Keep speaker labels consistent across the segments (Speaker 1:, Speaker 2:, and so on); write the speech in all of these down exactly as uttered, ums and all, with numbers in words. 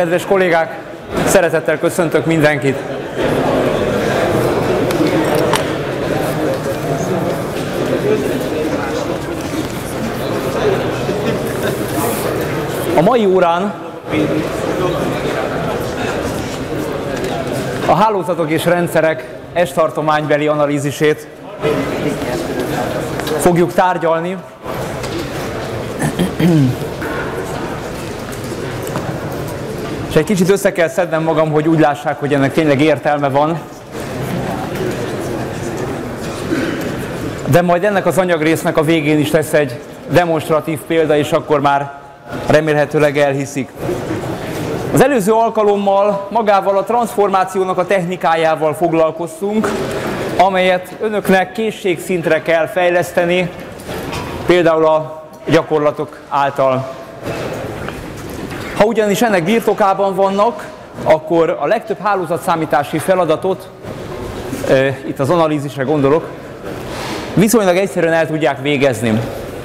Speaker 1: Kedves kollégák, szeretettel köszöntök mindenkit! A mai órán a hálózatok és rendszerek S-tartománybeli analízisét fogjuk tárgyalni. És egy kicsit össze kell szednem magam, hogy úgy lássák, hogy ennek tényleg értelme van. De majd ennek az anyagrésznek a végén is lesz egy demonstratív példa, és akkor már remélhetőleg elhiszik. Az előző alkalommal magával a transformációnak a technikájával foglalkoztunk, amelyet önöknek készségszintre kell fejleszteni, például a gyakorlatok által. Ha ugyanis ennek birtokában vannak, akkor a legtöbb hálózatszámítási feladatot, e, itt az analízisre gondolok, viszonylag egyszerűen el tudják végezni.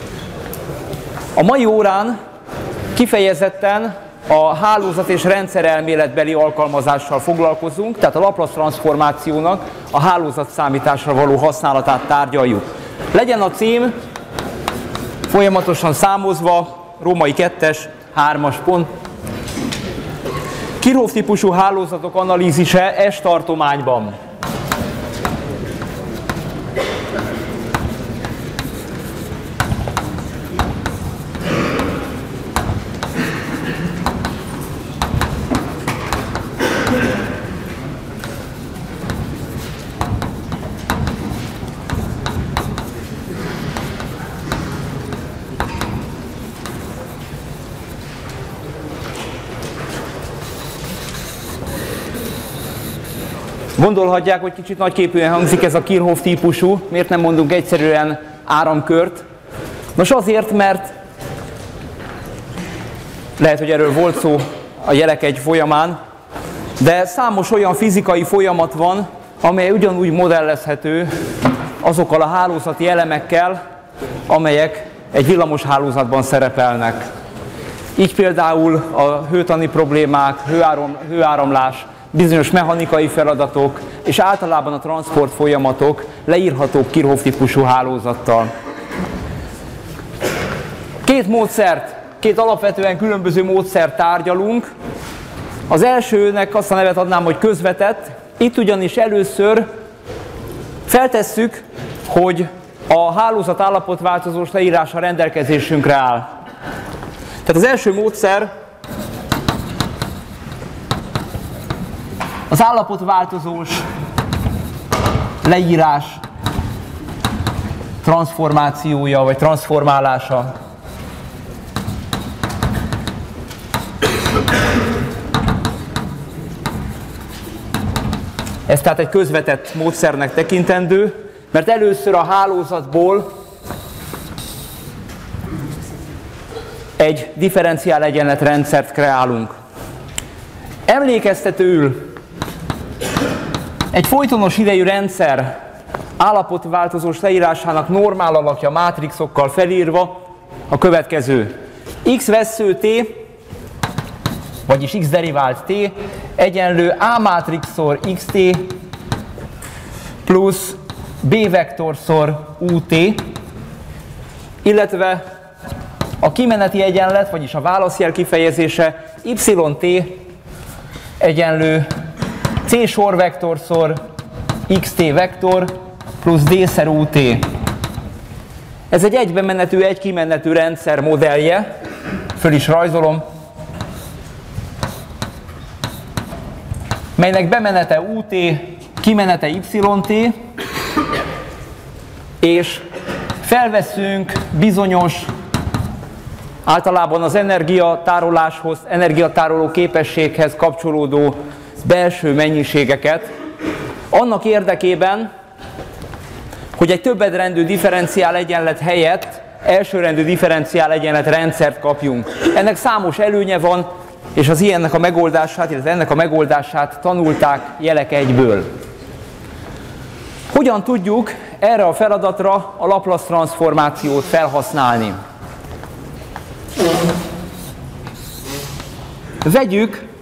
Speaker 1: A mai órán kifejezetten a hálózat és rendszerelméletbeli alkalmazással foglalkozunk, tehát a Laplace transformációnak a hálózatszámításra való használatát tárgyaljuk. Legyen a cím folyamatosan számozva, római kettes, hármas pont. Kirchhoff-típusú hálózatok analízise S-tartományban. Gondolhatják, hogy kicsit nagyképűen hangzik ez a Kirchhoff-típusú, miért nem mondunk egyszerűen áramkört? Nos, azért, mert lehet, hogy erről volt szó a jelek egy folyamán, de számos olyan fizikai folyamat van, amely ugyanúgy modellezhető azokkal a hálózati elemekkel, amelyek egy villamos hálózatban szerepelnek. Így például a hőtani problémák, hőáram, hőáramlás, bizonyos mechanikai feladatok és általában a transport folyamatok leírhatók Kirchhoff-típusú hálózattal. Két módszert, két alapvetően különböző módszert tárgyalunk. Az elsőnek azt a nevet adnám, hogy közvetett. Itt ugyanis először feltesszük, hogy a hálózat állapotváltozós leírása rendelkezésünkre áll. Tehát az első módszer az állapotváltozós leírás transformációja, vagy transformálása. Ez tehát egy közvetett módszernek tekintendő, mert először a hálózatból egy differenciál egyenletrendszert kreálunk. Emlékeztetőül egy folytonos idejű rendszer állapotváltozós leírásának normál alakja mátrixokkal felírva a következő. X vessző t, vagyis x derivált t, egyenlő A mátrixszor xt plusz B vektorszor ut, illetve a kimeneti egyenlet, vagyis a válaszjel kifejezése yt egyenlő C sorvektorszor xt vektor plusz d szer ut. Ez egy egybemenetű, egy kimenetű rendszer modellje, föl is rajzolom, melynek bemenete ut, kimenete yt, és felveszünk bizonyos, általában az energiatároláshoz, energiatároló képességhez kapcsolódó belső mennyiségeket, annak érdekében, hogy egy többedrendű differenciál egyenlet helyett elsőrendű differenciál egyenlet rendszert kapjunk. Ennek számos előnye van, és az ilyennek a megoldását, illetve ennek a megoldását tanulták jelek egyből. Hogyan tudjuk erre a feladatra a Laplace transformációt felhasználni? Vegyük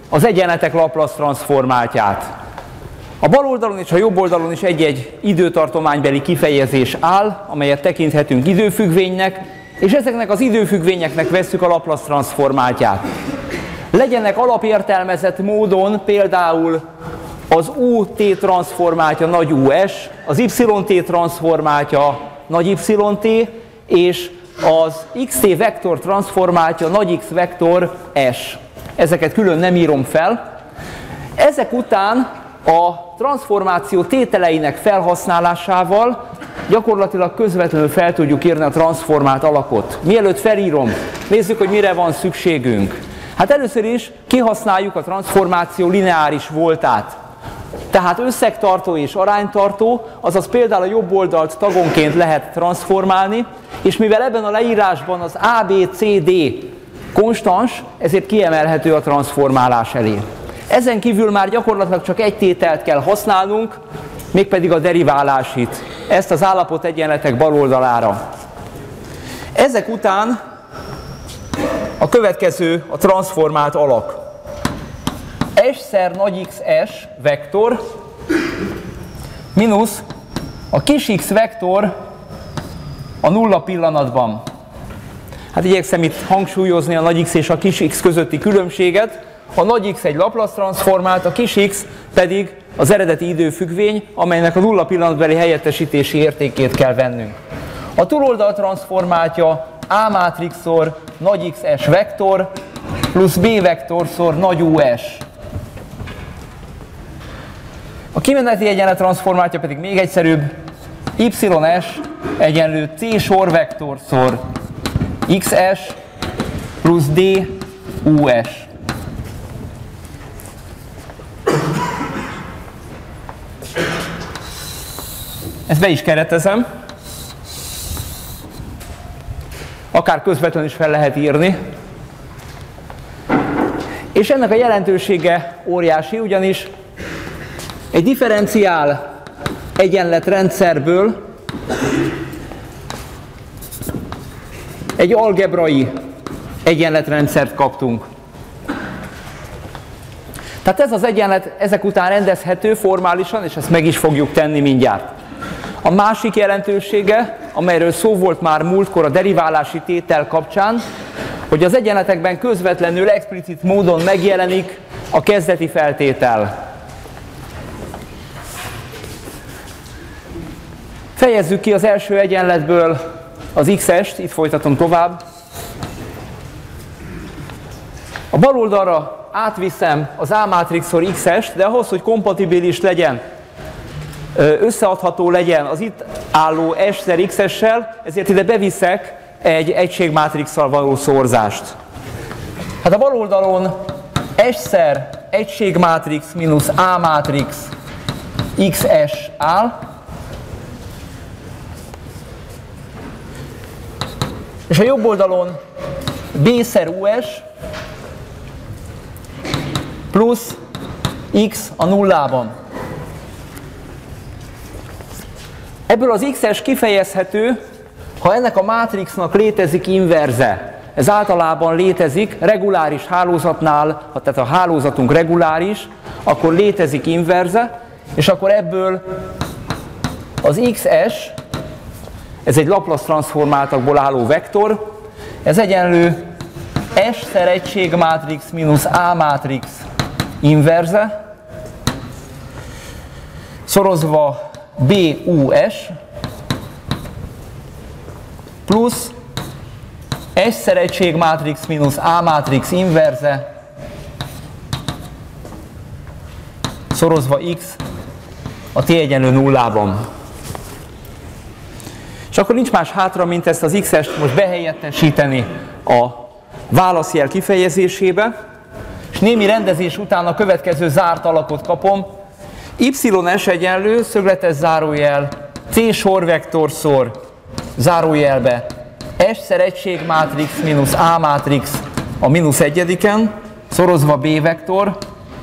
Speaker 1: az egyenletek Laplace transformáltját. A bal oldalon és a jobb oldalon is egy-egy időtartománybeli kifejezés áll, amelyet tekinthetünk időfüggvénynek, és ezeknek az időfüggvényeknek vesszük a Laplace transformáltját. Legyenek alapértelmezett módon például az u té transformáltja nagy U S, az Y T transformáltja nagy Y T, és az X T vektor transformáltja nagy X vektor S. Ezeket külön nem írom fel. Ezek után a transformáció tételeinek felhasználásával gyakorlatilag közvetlenül fel tudjuk írni a transformált alakot. Mielőtt felírom, nézzük, hogy mire van szükségünk. Hát először is kihasználjuk a transformáció lineáris voltát. Tehát összegtartó és aránytartó, azaz például a jobb oldalt tagonként lehet transformálni, és mivel ebben a leírásban az A, B, C, D konstans, ezért kiemelhető a transformálás elé. Ezen kívül már gyakorlatilag csak egy tételt kell használnunk, mégpedig a deriválásit, ezt az állapot egyenletek bal oldalára. Ezek után a következő a transformált alak. S-szer nagy X S vektor mínusz a kis x vektor a nulla pillanatban. Hát igyekszem itt hangsúlyozni a nagy X és a kis x közötti különbséget. A nagy X egy Laplace transformált, a kis x pedig az eredeti időfüggvény, amelynek a nulla pillanatbeli helyettesítési értékét kell vennünk. A túloldal transformáltja A mátrixszor nagy X S vektor plusz B vektorszor nagy U S. A kimeneti egyenlet transformáltja pedig még egyszerűbb, Y S egyenlő C sorvektorszor X S plusz D U S. Ezt be is keretezem, akár közvetlenül is fel lehet írni. És ennek a jelentősége óriási, ugyanis egy differenciál egyenletrendszerből egy algebrai egyenletrendszert kaptunk. Tehát ez az egyenlet ezek után rendezhető formálisan, és ezt meg is fogjuk tenni mindjárt. A másik jelentősége, amelyről szó volt már múltkor a deriválási tétel kapcsán, hogy az egyenletekben közvetlenül explicit módon megjelenik a kezdeti feltétel. Fejezzük ki az első egyenletből az X S-t, itt folytatom tovább. A bal oldalra átviszem az A mátrixszor X S-t, de ahhoz, hogy kompatibilis legyen, összeadható legyen az itt álló S-szer X S-sel, ezért ide beviszek egy egységmátrixszal való szorzást. Hát a bal oldalon S-szer egységmátrix mínusz A mátrix X S áll, és a jobb oldalon B-szer U S plusz X a nullában. Ebből az X S kifejezhető, ha ennek a mátrixnak létezik inverze. Ez általában létezik reguláris hálózatnál, ha tehát a hálózatunk reguláris, akkor létezik inverze, és akkor ebből az X S, ez egy Laplace transformáltakból álló vektor, ez egyenlő S-szer egységmátrix mínusz A mátrix inverze, szorozva B U S plusz S-szer egységmátrix mínusz A mátrix inverze szorozva X a T egyenlő nullában. És akkor nincs más hátra, mint ezt az X S-t most behelyettesíteni a válaszjel kifejezésébe, és némi rendezés után a következő zárt alakot kapom. Y S egyenlő, szögletes zárójel, C sorvektorszor zárójelbe, S-szer egységmátrix mínusz A mátrix a mínusz egyediken, szorozva B vektor,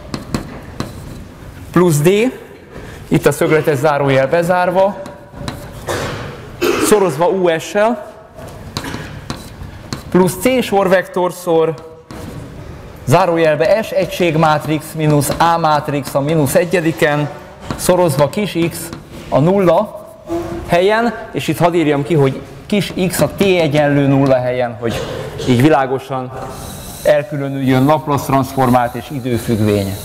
Speaker 1: plusz D, itt a szögletes zárójel bezárva, szorozva U S-sel, plusz C sorvektorszor zárójelbe S egységmátrix mínusz A mátrix a mínusz egyediken, szorozva kis x a nulla helyen, és itt hadd írjam ki, hogy kis x a t egyenlő nulla helyen, hogy így világosan elkülönüljön Laplace transformált és időfüggvény.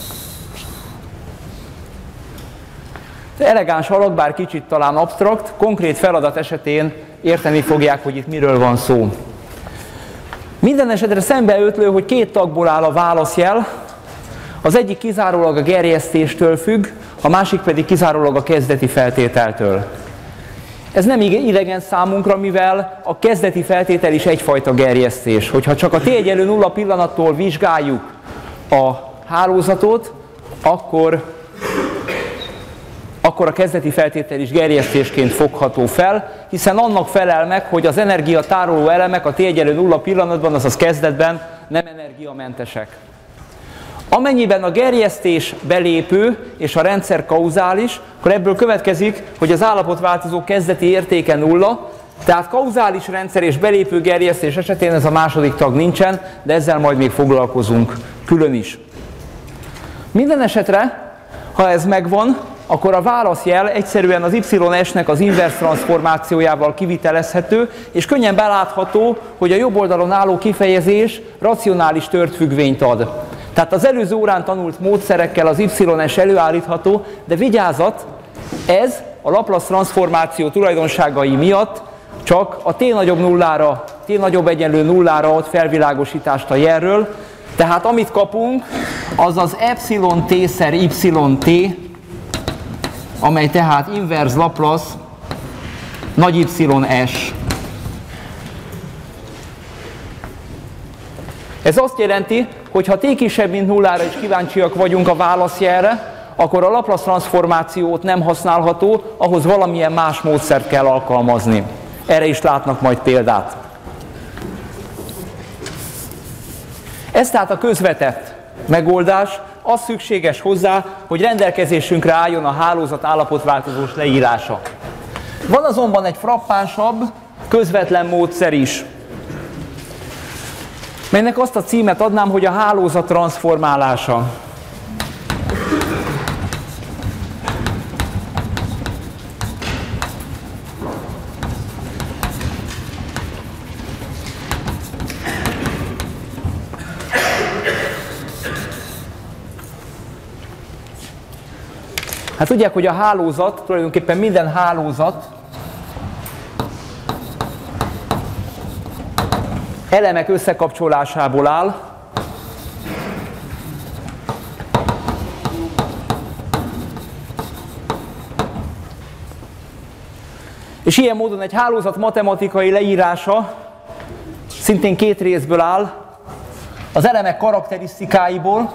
Speaker 1: Elegáns alak, bár kicsit talán absztrakt, konkrét feladat esetén érteni fogják, hogy itt miről van szó. Minden esetre szembeötlő, hogy két tagból áll a válaszjel, az egyik kizárólag a gerjesztéstől függ, a másik pedig kizárólag a kezdeti feltételtől. Ez nem idegen számunkra, mivel a kezdeti feltétel is egyfajta gerjesztés. Hogyha csak a t egyenlő nulla pillanattól vizsgáljuk a hálózatot, akkor, akkor a kezdeti feltétel is gerjesztésként fogható fel, hiszen annak felel meg, hogy az energiatároló elemek a t egyenlő nulla pillanatban, azaz kezdetben nem energiamentesek. Amennyiben a gerjesztés belépő és a rendszer kauzális, akkor ebből következik, hogy az állapotváltozó kezdeti értéke nulla, tehát kauzális rendszer és belépő gerjesztés esetén ez a második tag nincsen, de ezzel majd még foglalkozunk külön is. Minden esetre, ha ez megvan, akkor a válaszjel egyszerűen az y s-nek az inverse transformációjával kivitelezhető, és könnyen belátható, hogy a jobb oldalon álló kifejezés racionális tört függvényt ad. Tehát az előző órán tanult módszerekkel az y s előállítható, de vigyázat, ez a Laplace transformáció tulajdonságai miatt csak a t nagyobb nullára, t nagyobb egyenlő nullára ad felvilágosítást a jelről, tehát amit kapunk, az az epsilon t szer y t, amely tehát inverse Laplace nagy Y S. Ez azt jelenti, hogy ha t kisebb, mint nullára is kíváncsiak vagyunk a válaszjelre, akkor a Laplace transformációt nem használható, ahhoz valamilyen más módszert kell alkalmazni. Erre is látnak majd példát. Ez tehát a közvetett megoldás, az szükséges hozzá, hogy rendelkezésünkre álljon a hálózat állapotváltozós leírása. Van azonban egy frappánsabb, közvetlen módszer is, melynek azt a címet adnám, hogy a hálózat transformálása. Hát tudják, hogy a hálózat, tulajdonképpen minden hálózat elemek összekapcsolásából áll, és ilyen módon egy hálózat matematikai leírása szintén két részből áll, az elemek karakterisztikáiból,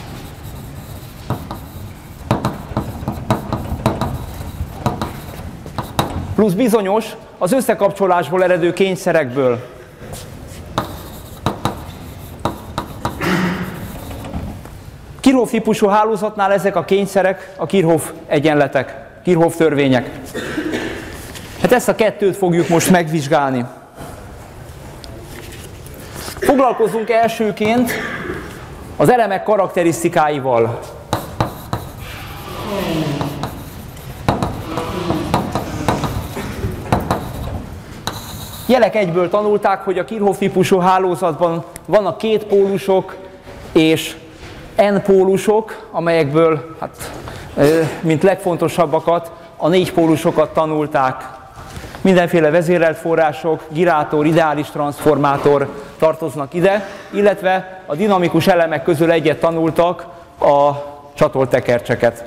Speaker 1: plusz bizonyos, az összekapcsolásból eredő kényszerekből. Kirchhoff típusú hálózatnál ezek a kényszerek a Kirchhoff egyenletek, Kirchhoff törvények. Hát ezt a kettőt fogjuk most megvizsgálni. Foglalkozunk elsőként az elemek karakterisztikáival. Jelek egyből tanulták, hogy a Kirchhoff típusú hálózatban vannak két pólusok és n pólusok, amelyekből, hát, mint legfontosabbakat, a négy pólusokat tanulták. Mindenféle vezérelt források, girátor, ideális transformátor tartoznak ide, illetve a dinamikus elemek közül egyet tanultak, a csatoltekercseket.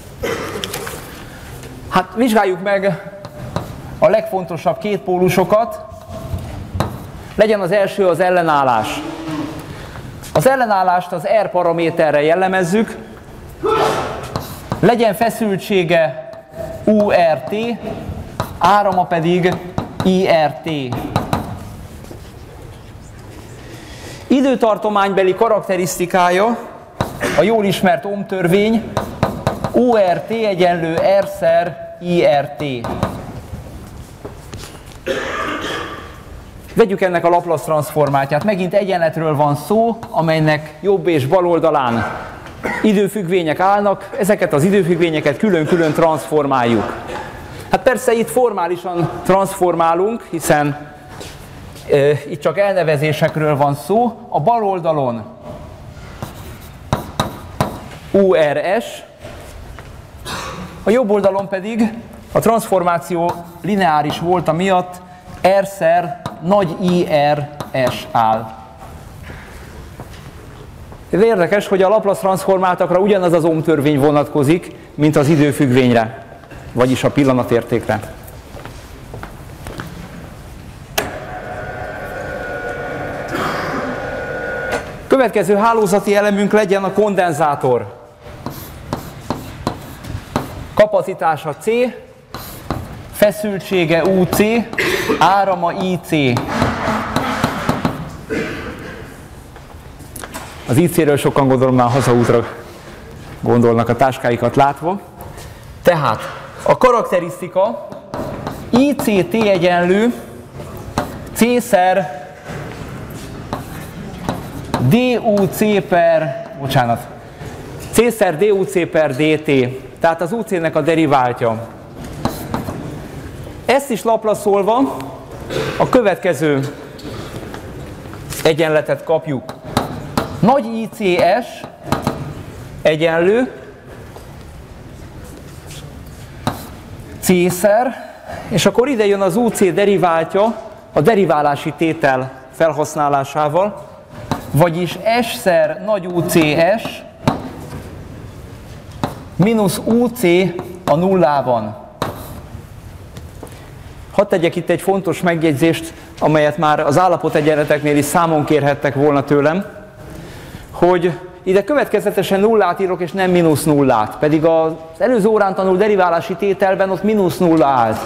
Speaker 1: Hát vizsgáljuk meg a legfontosabb két pólusokat. Legyen az első az ellenállás. Az ellenállást az R paraméterre jellemezzük, legyen feszültsége u er té, árama pedig i er té. Időtartománybeli karakterisztikája a jól ismert Ohm-törvény, u er té egyenlő R szer i er té. Vegyük ennek a Laplace transformátját. Megint egyenletről van szó, amelynek jobb és bal oldalán időfüggvények állnak, ezeket az időfüggvényeket külön-külön transformáljuk. Hát persze itt formálisan transformálunk, hiszen e, itt csak elnevezésekről van szó. A bal oldalon u er es, a jobb oldalon pedig a transformáció lineáris volta miatt R-szer nagy I R S áll. Ez érdekes, hogy a Laplace transformáltakra ugyanaz az Ohm-törvény vonatkozik, mint az időfüggvényre, vagyis a pillanatértékre. Következő hálózati elemünk legyen a kondenzátor. Kapacitása C, feszültsége u cé, árama I cé. Az I céről sokan gondolom már hazaútra gondolnak a táskáikat látva. Tehát a karakterisztika I C T egyenlő C-szer D U C per, bocsánat, C-szer D U C per D T, tehát az U C-nek a deriváltja. Ezt is laplaszolva a következő egyenletet kapjuk. Nagy I C S egyenlő C-szer, és akkor ide jön az U C deriváltja a deriválási tétel felhasználásával, vagyis S-szer nagy U C S mínusz U C a nullában. Hadd tegyek itt egy fontos megjegyzést, amelyet már az állapotegyenleteknél is számon kérhettek volna tőlem, hogy ide következetesen nullát írok, és nem mínusz nullát, pedig az előző órán tanult deriválási tételben ott mínusz nulla állt.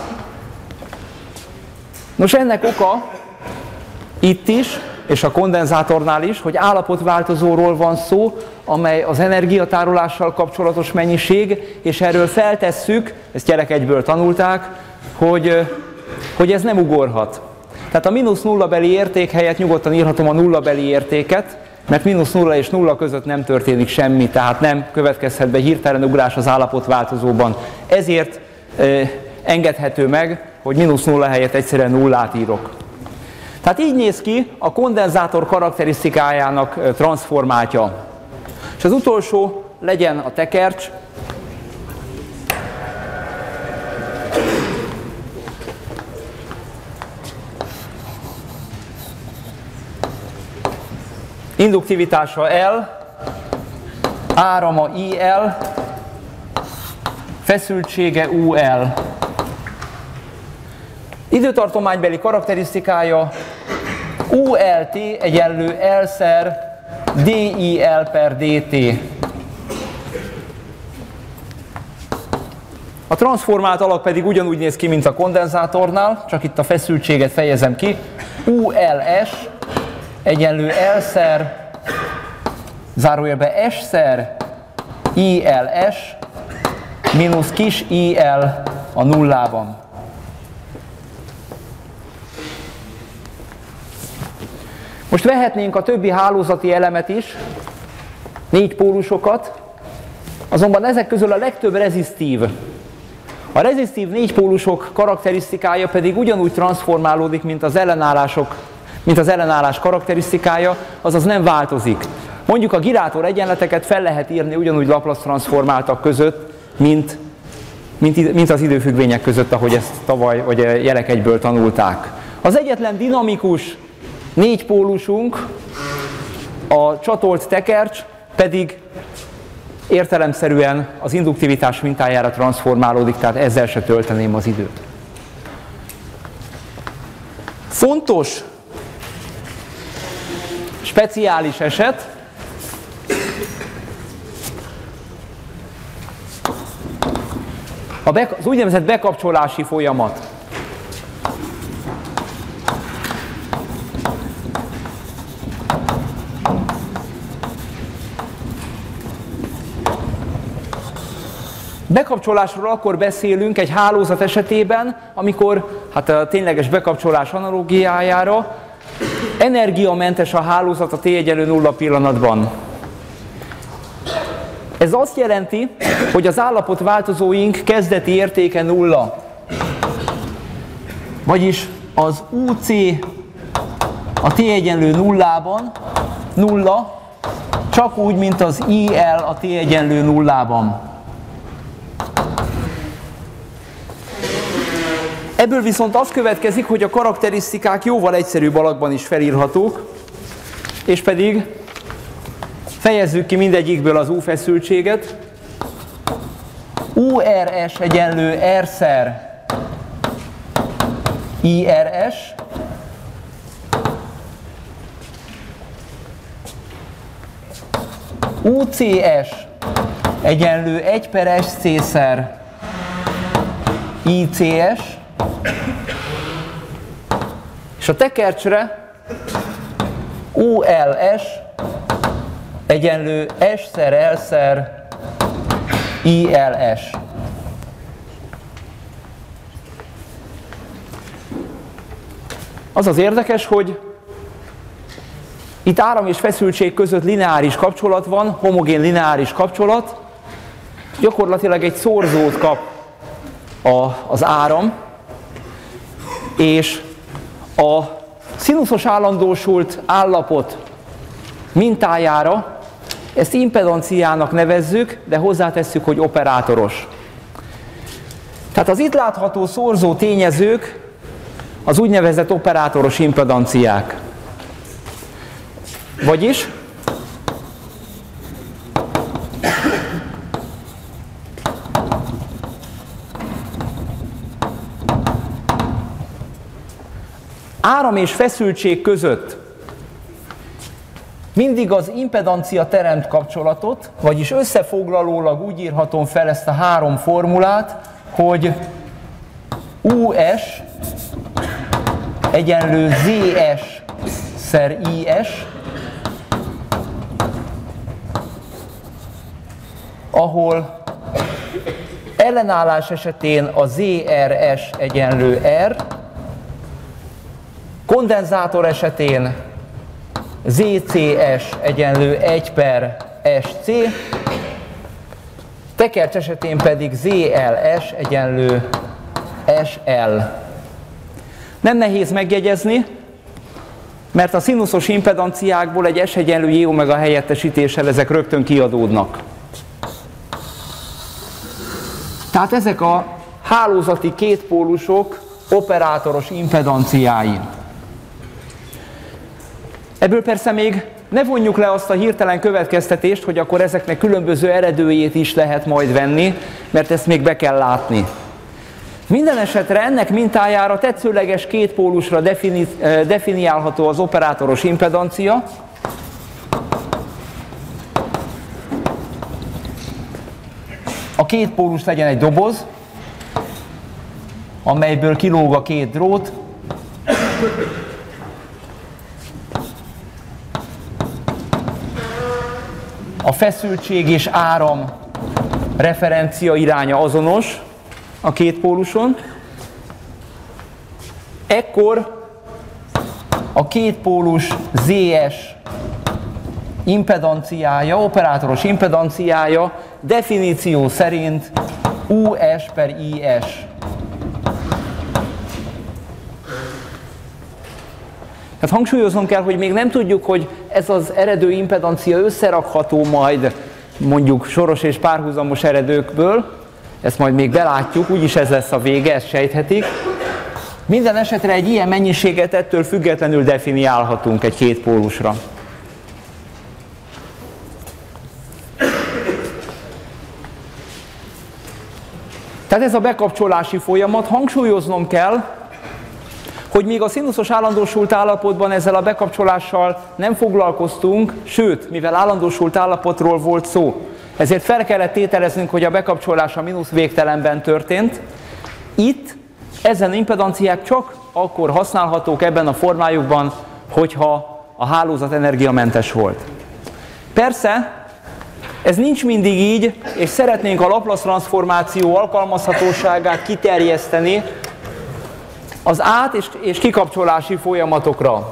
Speaker 1: Nos, ennek oka itt is, és a kondenzátornál is, hogy állapotváltozóról van szó, amely az energiatárolással kapcsolatos mennyiség, és erről feltesszük, ezt gyerek egyből tanulták, hogy, hogy ez nem ugorhat. Tehát a mínusz nulla beli érték helyett nyugodtan írhatom a nulla beli értéket, mert mínusz nulla és nulla között nem történik semmi, tehát nem következhet be hirtelen ugrás az állapotváltozóban. Ezért eh, engedhető meg, hogy mínusz nulla helyett egyszerűen nullát írok. Tehát így néz ki a kondenzátor karakterisztikájának transformátja. És az utolsó legyen a tekercs. Induktivitása L, árama I L, feszültsége U L. Időtartománybeli karakterisztikája U L T egyenlő L-szer D I L per D T. A transformált alak pedig ugyanúgy néz ki, mint a kondenzátornál, csak itt a feszültséget fejezem ki. U L S egyenlő L-szer, zárójelbe S-szer I L S mínusz kis I L a nullában. Most vehetnénk a többi hálózati elemet is, négy pólusokat, azonban ezek közül a legtöbb rezisztív. A rezisztív négypólusok karakterisztikája pedig ugyanúgy transformálódik, mint az ellenállások, mint az ellenállás karakterisztikája, azaz nem változik. Mondjuk a girátor egyenleteket fel lehet írni ugyanúgy Laplace transformáltak között, mint, mint, mint az időfüggvények között, ahogy ezt tavaly vagy gyerek egyből tanulták. Az egyetlen dinamikus négypólusunk, a csatolt tekercs pedig értelemszerűen az induktivitás mintájára transformálódik, tehát ezzel se tölteném az időt. Fontos, speciális eset, az úgynevezett bekapcsolási folyamat. Bekapcsolásról akkor beszélünk egy hálózat esetében, amikor, hát a tényleges bekapcsolás analógiájára, energiamentes a hálózat a T egyenlő nulla pillanatban. Ez azt jelenti, hogy az állapotváltozóink kezdeti értéke nulla. Vagyis az u cé a T egyenlő nullában nulla, csak úgy, mint az i el a T egyenlő nullában. Ebből viszont az következik, hogy a karakterisztikák jóval egyszerűbb alakban is felírhatók, és pedig fejezzük ki mindegyikből az U feszültséget. u er es egyenlő R-szer i er es, u cé es egyenlő egy per sc-szer i cé es, és a tekercsre u el es egyenlő S-szer L-szer i el es. Az az érdekes, hogy itt áram és feszültség között lineáris kapcsolat van, homogén lineáris kapcsolat, gyakorlatilag egy szorzót kap a, az áram, és a szinuszos állandósult állapot mintájára ezt impedanciának nevezzük, de hozzátesszük, hogy operátoros. Tehát az itt látható szorzó tényezők az úgynevezett operátoros impedanciák. Vagyis áram és feszültség között mindig az impedancia teremt kapcsolatot, vagyis összefoglalólag úgy írhatom fel ezt a három formulát, hogy u-s egyenlő zs szer is, ahol ellenállás esetén a zé er es egyenlő R, kondenzátor esetén zé cé es egyenlő egy per es cé, tekercs esetén pedig zé el es egyenlő es el. Nem nehéz megjegyezni, mert a szinuszos impedanciákból egy S egyenlő J omega helyettesítéssel ezek rögtön kiadódnak. Tehát ezek a hálózati kétpólusok operátoros impedanciái. Ebből persze még ne vonjuk le azt a hirtelen következtetést, hogy akkor ezeknek különböző eredőjét is lehet majd venni, mert ezt még be kell látni. Minden esetre ennek mintájára tetszőleges kétpólusra defini, definiálható az operátoros impedancia. A két pólus legyen egy doboz, amelyből kilóg a két drót. A feszültség és áram referencia iránya azonos a két póluson. Ekkor a két pólus zs impedanciája, operátoros impedanciája definíció szerint u-s per i-s. Tehát hangsúlyoznom kell, hogy még nem tudjuk, hogy ez az eredő impedancia összerakható majd mondjuk soros és párhuzamos eredőkből, ezt majd még belátjuk, úgyis ez lesz a vége, ezt sejthetik. Minden esetre egy ilyen mennyiséget ettől függetlenül definiálhatunk egy két pólusra. Tehát ez a bekapcsolási folyamat, hangsúlyoznom kell, hogy még a szinuszos állandósult állapotban ezzel a bekapcsolással nem foglalkoztunk, sőt, mivel állandósult állapotról volt szó, ezért fel kellett tételeznünk, hogy a bekapcsolás a mínusz végtelenben történt. Itt ezen impedanciák csak akkor használhatók ebben a formájukban, hogyha a hálózat energiamentes volt. Persze, Ez nincs mindig így, és szeretnénk a Laplace transformáció alkalmazhatóságát kiterjeszteni az át- és, és kikapcsolási folyamatokra.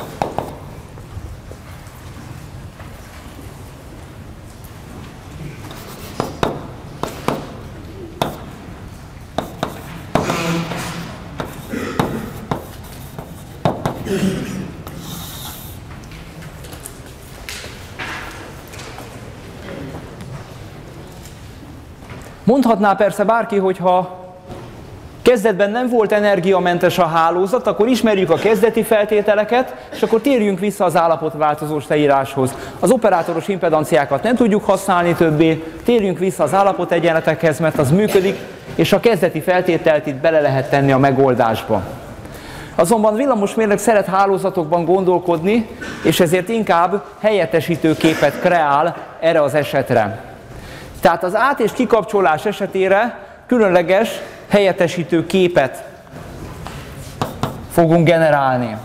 Speaker 1: Mondhatná persze bárki, hogy ha kezdetben nem volt energiamentes a hálózat, akkor ismerjük a kezdeti feltételeket, és akkor térjünk vissza az állapotváltozós leíráshoz. Az operátoros impedanciákat nem tudjuk használni többé, térjünk vissza az állapotegyenletekhez, mert az működik, és a kezdeti feltételt itt bele lehet tenni a megoldásba. Azonban villamosmérnök szeret hálózatokban gondolkodni, és ezért inkább helyettesítő képet kreál erre az esetre. Tehát az át- és kikapcsolás esetére különleges helyettesítő képet fogunk generálni.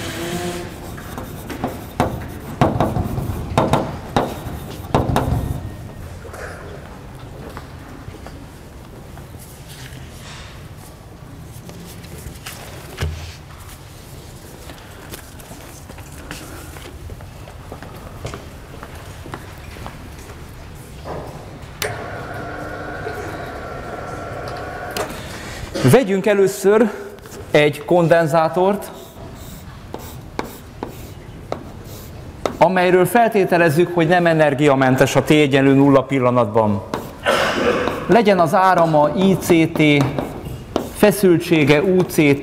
Speaker 1: Vegyünk először egy kondenzátort, amelyről feltételezzük, hogy nem energiamentes a T egyenlő nulla pillanatban. Legyen az árama I C T, feszültsége U C T,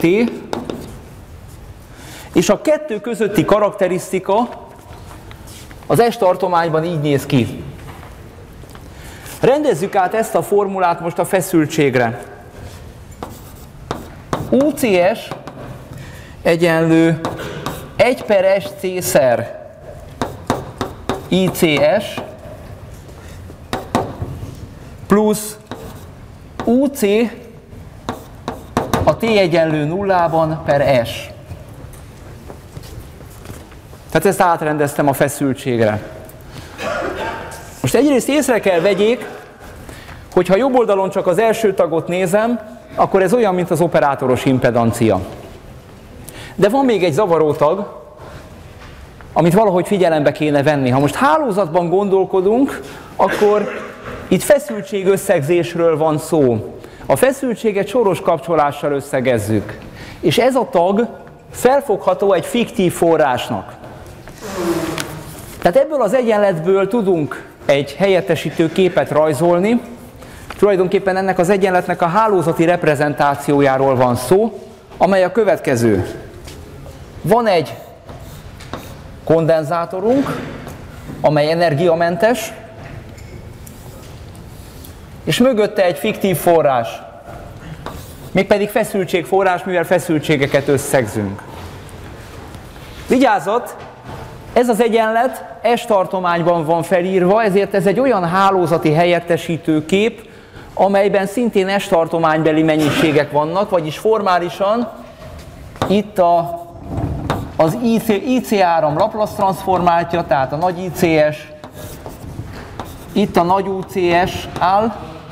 Speaker 1: és a kettő közötti karakterisztika az S tartományban így néz ki. Rendezzük át ezt a formulát most a feszültségre. U C S egyenlő egy per S C-szer I C S plusz U C a T egyenlő nullában per S. Tehát ezt átrendeztem a feszültségre. Most egyrészt észre kell vegyék, hogy ha jobb oldalon csak az első tagot nézem, akkor ez olyan, mint az operátoros impedancia. De van még egy zavaró tag, amit valahogy figyelembe kéne venni. Ha most hálózatban gondolkodunk, akkor itt feszültségösszegzésről van szó. A feszültséget soros kapcsolással összegezzük. És ez a tag felfogható egy fiktív forrásnak. Tehát ebből az egyenletből tudunk egy helyettesítő képet rajzolni. Tulajdonképpen ennek az egyenletnek a hálózati reprezentációjáról van szó, amely a következő. Van egy kondenzátorunk, amely energiamentes, és mögötte egy fiktív forrás, mégpedig feszültségforrás, mivel feszültségeket összegzünk. Vigyázat! Ez az egyenlet S tartományban van felírva, ezért ez egy olyan hálózati helyettesítő kép, amelyben szintén S tartománybeli mennyiségek vannak, vagyis formálisan itt a, az I C, I C áram Laplace transformáltja, tehát a nagy I C S, itt a nagy U C S áll,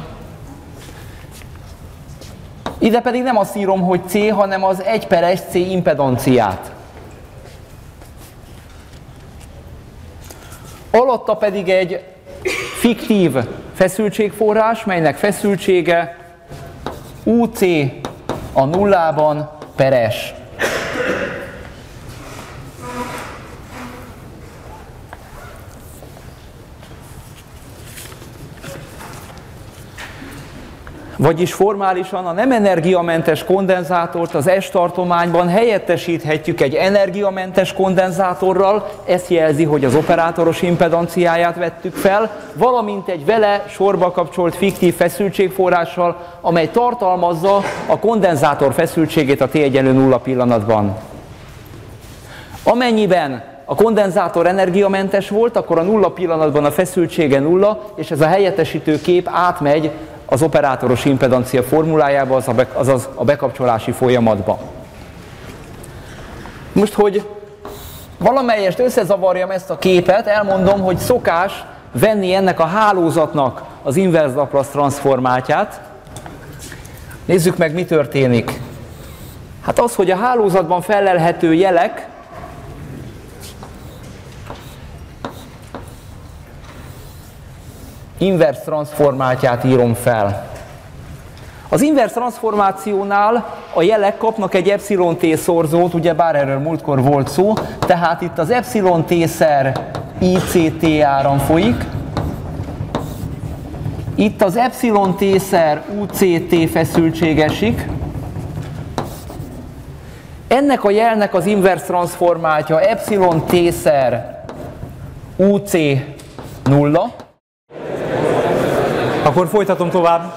Speaker 1: ide pedig nem azt írom, hogy C, hanem az egy per S C impedanciát. Alatta pedig egy fiktív feszültségforrás, melynek feszültsége U C a nullában per S. Vagyis formálisan a nem energiamentes kondenzátort az S tartományban helyettesíthetjük egy energiamentes kondenzátorral, ezt jelzi, hogy az operátoros impedanciáját vettük fel, valamint egy vele sorba kapcsolt fiktív feszültségforrással, amely tartalmazza a kondenzátor feszültségét a T egyenlő nulla pillanatban. Amennyiben a kondenzátor energiamentes volt, akkor a nulla pillanatban a feszültsége nulla, és ez a helyettesítő kép átmegy az operátoros impedancia formulájába, azaz a bekapcsolási folyamatba. Most, hogy valamelyest összezavarjam ezt a képet, elmondom, hogy szokás venni ennek a hálózatnak az inverse Laplace transzformátját. Nézzük meg, mi történik. Hát az, hogy a hálózatban fellelhető jelek inverse transzformátját írom fel. Az inverse transformációnál a jelek kapnak egy epsilon t szorzót, ugyebár erről múltkor volt szó, tehát itt az epsilon t-szer I C T áram folyik, itt az epsilon t-szer U C T feszültség esik, ennek a jelnek az inverse transformátja epsilon t-szer U C nulla. Akkor folytatom tovább.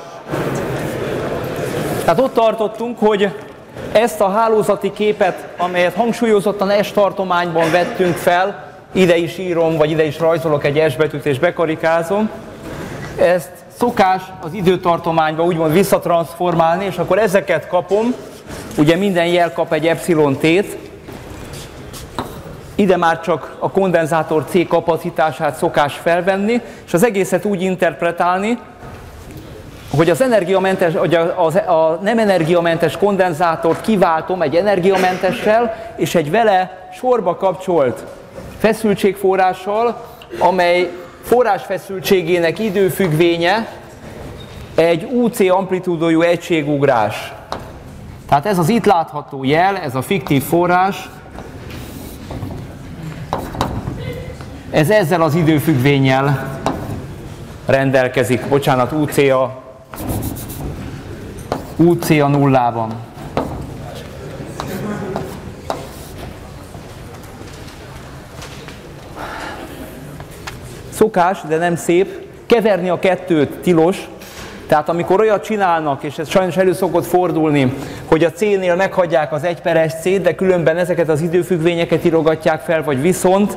Speaker 1: Tehát ott tartottunk, hogy ezt a hálózati képet, amelyet hangsúlyozottan S tartományban vettünk fel, ide is írom, vagy ide is rajzolok egy S betűt és bekarikázom, ezt szokás az időtartományba úgymond visszatranszformálni, és akkor ezeket kapom, ugye minden jel kap egy epsilon t-t, ide már csak a kondenzátor C kapacitását szokás felvenni, és az egészet úgy interpretálni, hogy az energiamentes, hogy a, a, a nem energiamentes kondenzátort kiváltom egy energiamentessel, és egy vele sorba kapcsolt feszültségforrással, amely forrásfeszültségének időfüggvénye egy U C amplitúdójú egységugrás. Tehát ez az itt látható jel, ez a fiktív forrás, ez ezzel az időfüggvénnyel rendelkezik, bocsánat, U C a, U C a nullában. Szokás, de nem szép, keverni a kettőt tilos, tehát amikor olyat csinálnak, és ez sajnos elő szokott fordulni, hogy a C-nél meghagyják az egy per S C-t, de különben ezeket az időfüggvényeket írogatják fel, vagy viszont.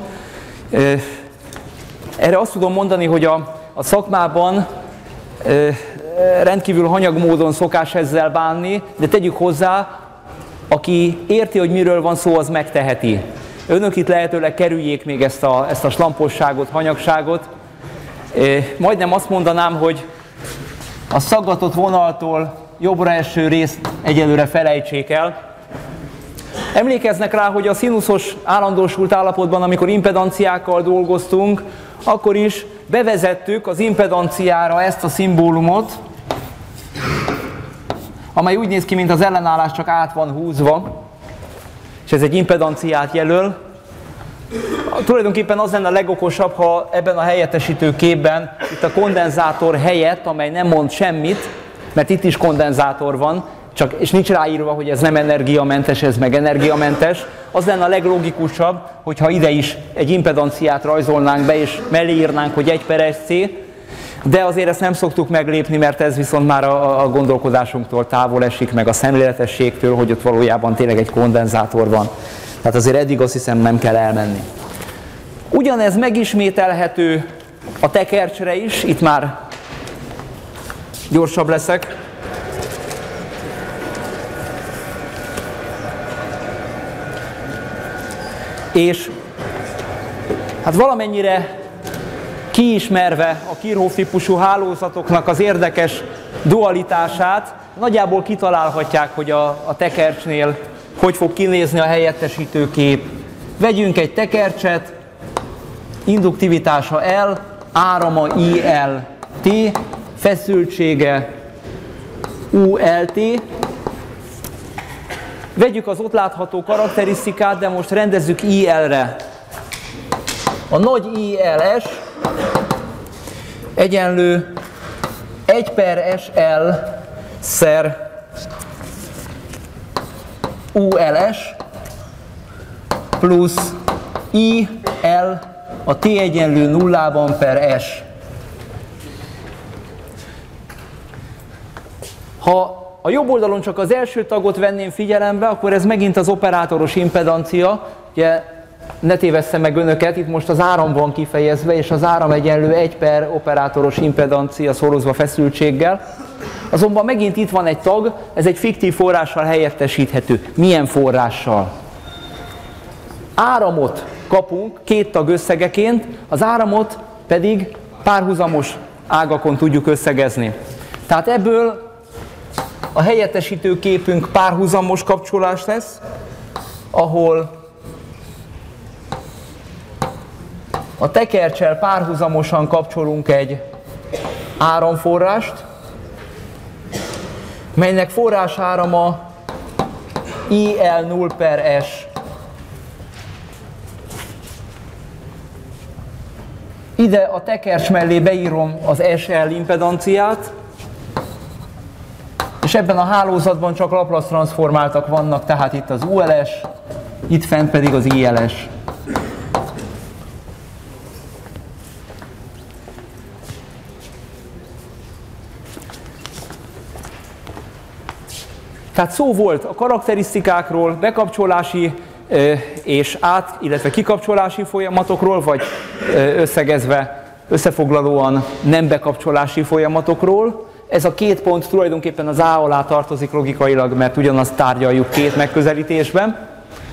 Speaker 1: Erre azt tudom mondani, hogy a, a szakmában rendkívül hanyag módon szokás ezzel bánni, de tegyük hozzá, aki érti, hogy miről van szó, az megteheti. Önök itt lehetőleg kerüljék még ezt a, ezt a slamposságot, hanyagságot. Majdnem azt mondanám, hogy a szaggatott vonaltól jobbra eső részt egyelőre felejtsék el. Emlékeznek rá, hogy a színuszos állandósult állapotban, amikor impedanciákkal dolgoztunk, akkor is bevezettük az impedanciára ezt a szimbólumot, amely úgy néz ki, mint az ellenállás, csak át van húzva, és ez egy impedanciát jelöl. Tulajdonképpen az lenne a legokosabb, ha ebben a helyettesítő képben itt a kondenzátor helyett, amely nem mond semmit, mert itt is kondenzátor van, csak, és nincs ráírva, hogy ez nem energiamentes, ez meg energiamentes, az lenne a leglogikusabb, hogyha ide is egy impedanciát rajzolnánk be, és mellé írnánk, hogy egy per S C, de azért ezt nem szoktuk meglépni, mert ez viszont már a, a gondolkodásunktól távol esik, meg a szemléletességtől, hogy ott valójában tényleg egy kondenzátor van. Tehát azért eddig azt hiszem nem kell elmenni. Ugyanez megismételhető a tekercsre is, itt már gyorsabb leszek. És hát valamennyire kiismerve a Kirchhoff típusú hálózatoknak az érdekes dualitását, nagyjából kitalálhatják, hogy a, a tekercsnél hogy fog kinézni a helyettesítő kép. Vegyünk egy tekercset, induktivitása L, árama I L T, feszültsége U L T. Vegyük az ott látható karakterisztikát, de most rendezzük I L-re. A nagy I L S egyenlő egy per S L szer U L S plusz I L a T egyenlő nullában per S. Ha a jobb oldalon csak az első tagot venném figyelembe, akkor ez megint az operátoros impedancia. Ugye ne tévessze meg önöket, itt most az áram van kifejezve, és az áram egyenlő egy per operátoros impedancia szorozva feszültséggel. Azonban megint itt van egy tag, ez egy fiktív forrással helyettesíthető. Milyen forrással? Áramot kapunk két tag összegeként, az áramot pedig párhuzamos ágakon tudjuk összegezni. Tehát ebből a helyettesítő képünk párhuzamos kapcsolás lesz, ahol a tekerccsel párhuzamosan kapcsolunk egy áramforrást, melynek forrásárama I L null per S. Ide a tekercs mellé beírom az S L impedanciát, és ebben a hálózatban csak Laplace transformáltak vannak, tehát itt az U L S, itt fent pedig az I L S. Tehát szó volt a karakterisztikákról, bekapcsolási és át, illetve kikapcsolási folyamatokról, vagy összegezve, összefoglalóan nem bekapcsolási folyamatokról. Ez a két pont tulajdonképpen az A alá tartozik logikailag, mert ugyanazt tárgyaljuk két megközelítésben.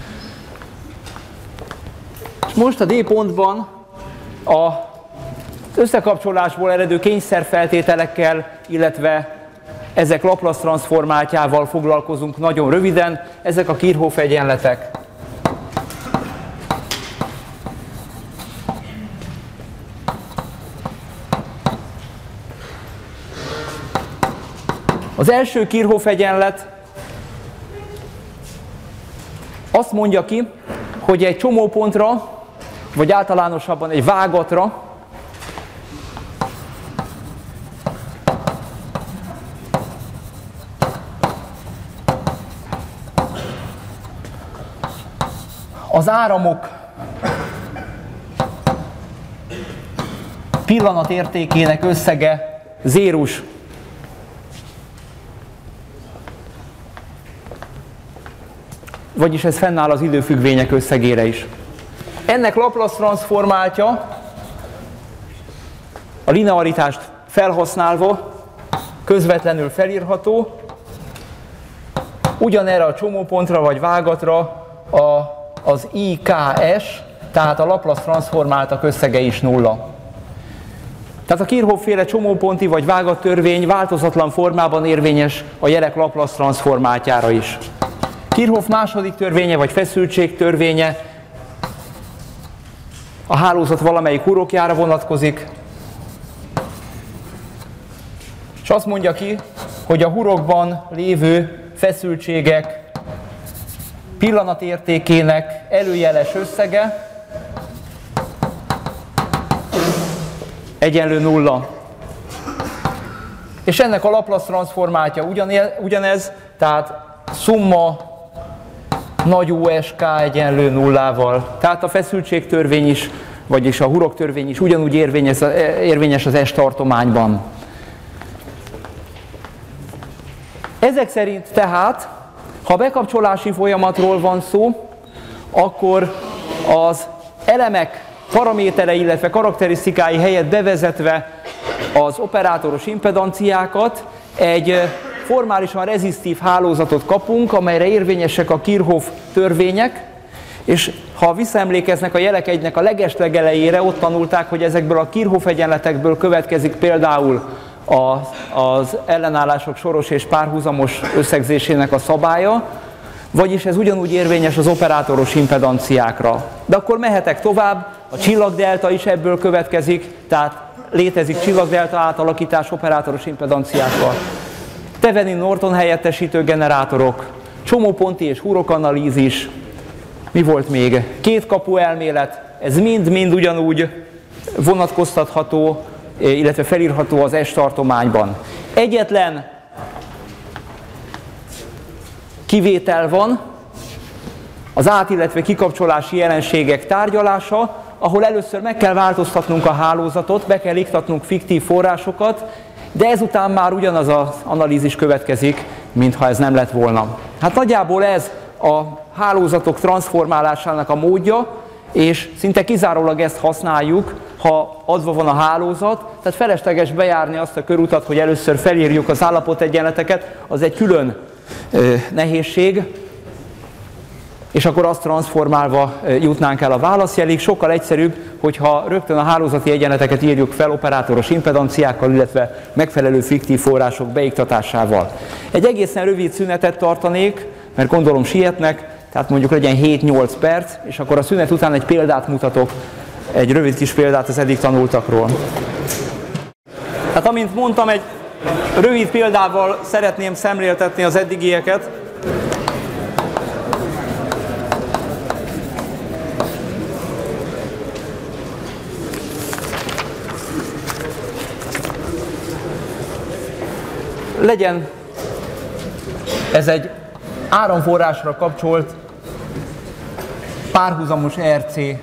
Speaker 1: És most a D pontban az összekapcsolásból eredő kényszerfeltételekkel, illetve ezek Laplace transformáltjával foglalkozunk nagyon röviden, ezek a Kirchhoff egyenletek. Az első Kirchhoff egyenlet azt mondja ki, hogy egy csomópontra, vagy általánosabban egy vágatra az áramok pillanatértékének összege zérus. Vagyis ez fennáll az időfüggvények összegére is. Ennek Laplace transformáltja a linearitást felhasználva közvetlenül felírható, ugyanerre a csomópontra vagy vágatra a az I K S, tehát a Laplace transformáltak összege is nulla. Tehát a Kirchhoff-féle csomóponti vagy vágattörvény változatlan formában érvényes a jelek Laplace transformáltjára is. Kirchhoff második törvénye vagy feszültség törvénye a hálózat valamelyik hurokjára vonatkozik, és azt mondja ki, hogy a hurokban lévő feszültségek pillanatértékének előjeles összege egyenlő nulla. És ennek a Laplace transformáltja ugyanez, tehát szumma nagy U S K egyenlő nullával. Tehát a feszültségtörvény is, vagyis a hurok törvény is ugyanúgy érvényes, érvényes az S tartományban. Ezek szerint tehát, ha bekapcsolási folyamatról van szó, akkor az elemek paramétere, illetve karakterisztikái helyett bevezetve az operátoros impedanciákat egy formálisan rezisztív hálózatot kapunk, amelyre érvényesek a Kirchhoff törvények, és ha visszaemlékeznek a jelek egynek a legeslegelejére, ott tanulták, hogy ezekből a Kirchhoff egyenletekből következik például az, az ellenállások soros és párhuzamos összegzésének a szabálya, vagyis ez ugyanúgy érvényes az operátoros impedanciákra. De akkor mehetek tovább, a csillagdelta is ebből következik, tehát létezik csillagdelta átalakítás operátoros impedanciákkal. Thevenin-Norton helyettesítő generátorok, csomóponti és hurokanalízis, mi volt még? Két kapu elmélet, ez mind-mind ugyanúgy vonatkoztatható, illetve felírható az S tartományban. Egyetlen kivétel van, az át, illetve kikapcsolási jelenségek tárgyalása, ahol először meg kell változtatnunk a hálózatot, be kell iktatnunk fiktív forrásokat, de ezután már ugyanaz az analízis következik, mintha ez nem lett volna. Hát nagyjából ez a hálózatok transformálásának a módja, és szinte kizárólag ezt használjuk, ha adva van a hálózat, tehát felesleges bejárni azt a körutat, hogy először felírjuk az állapotegyenleteket, az egy külön ö, nehézség. és akkor azt transformálva jutnánk el a válaszjelig. Sokkal egyszerűbb, hogyha rögtön a hálózati egyenleteket írjuk fel operátoros impedanciákkal, illetve megfelelő fiktív források beiktatásával. Egy egészen rövid szünetet tartanék, mert gondolom sietnek, tehát mondjuk legyen hét-nyolc perc, és akkor a szünet után egy példát mutatok, egy rövid kis példát az eddig tanultakról. Hát amint mondtam, egy rövid példával szeretném szemléltetni az eddigieket. Legyen ez egy áramforrásra kapcsolt párhuzamos er cé.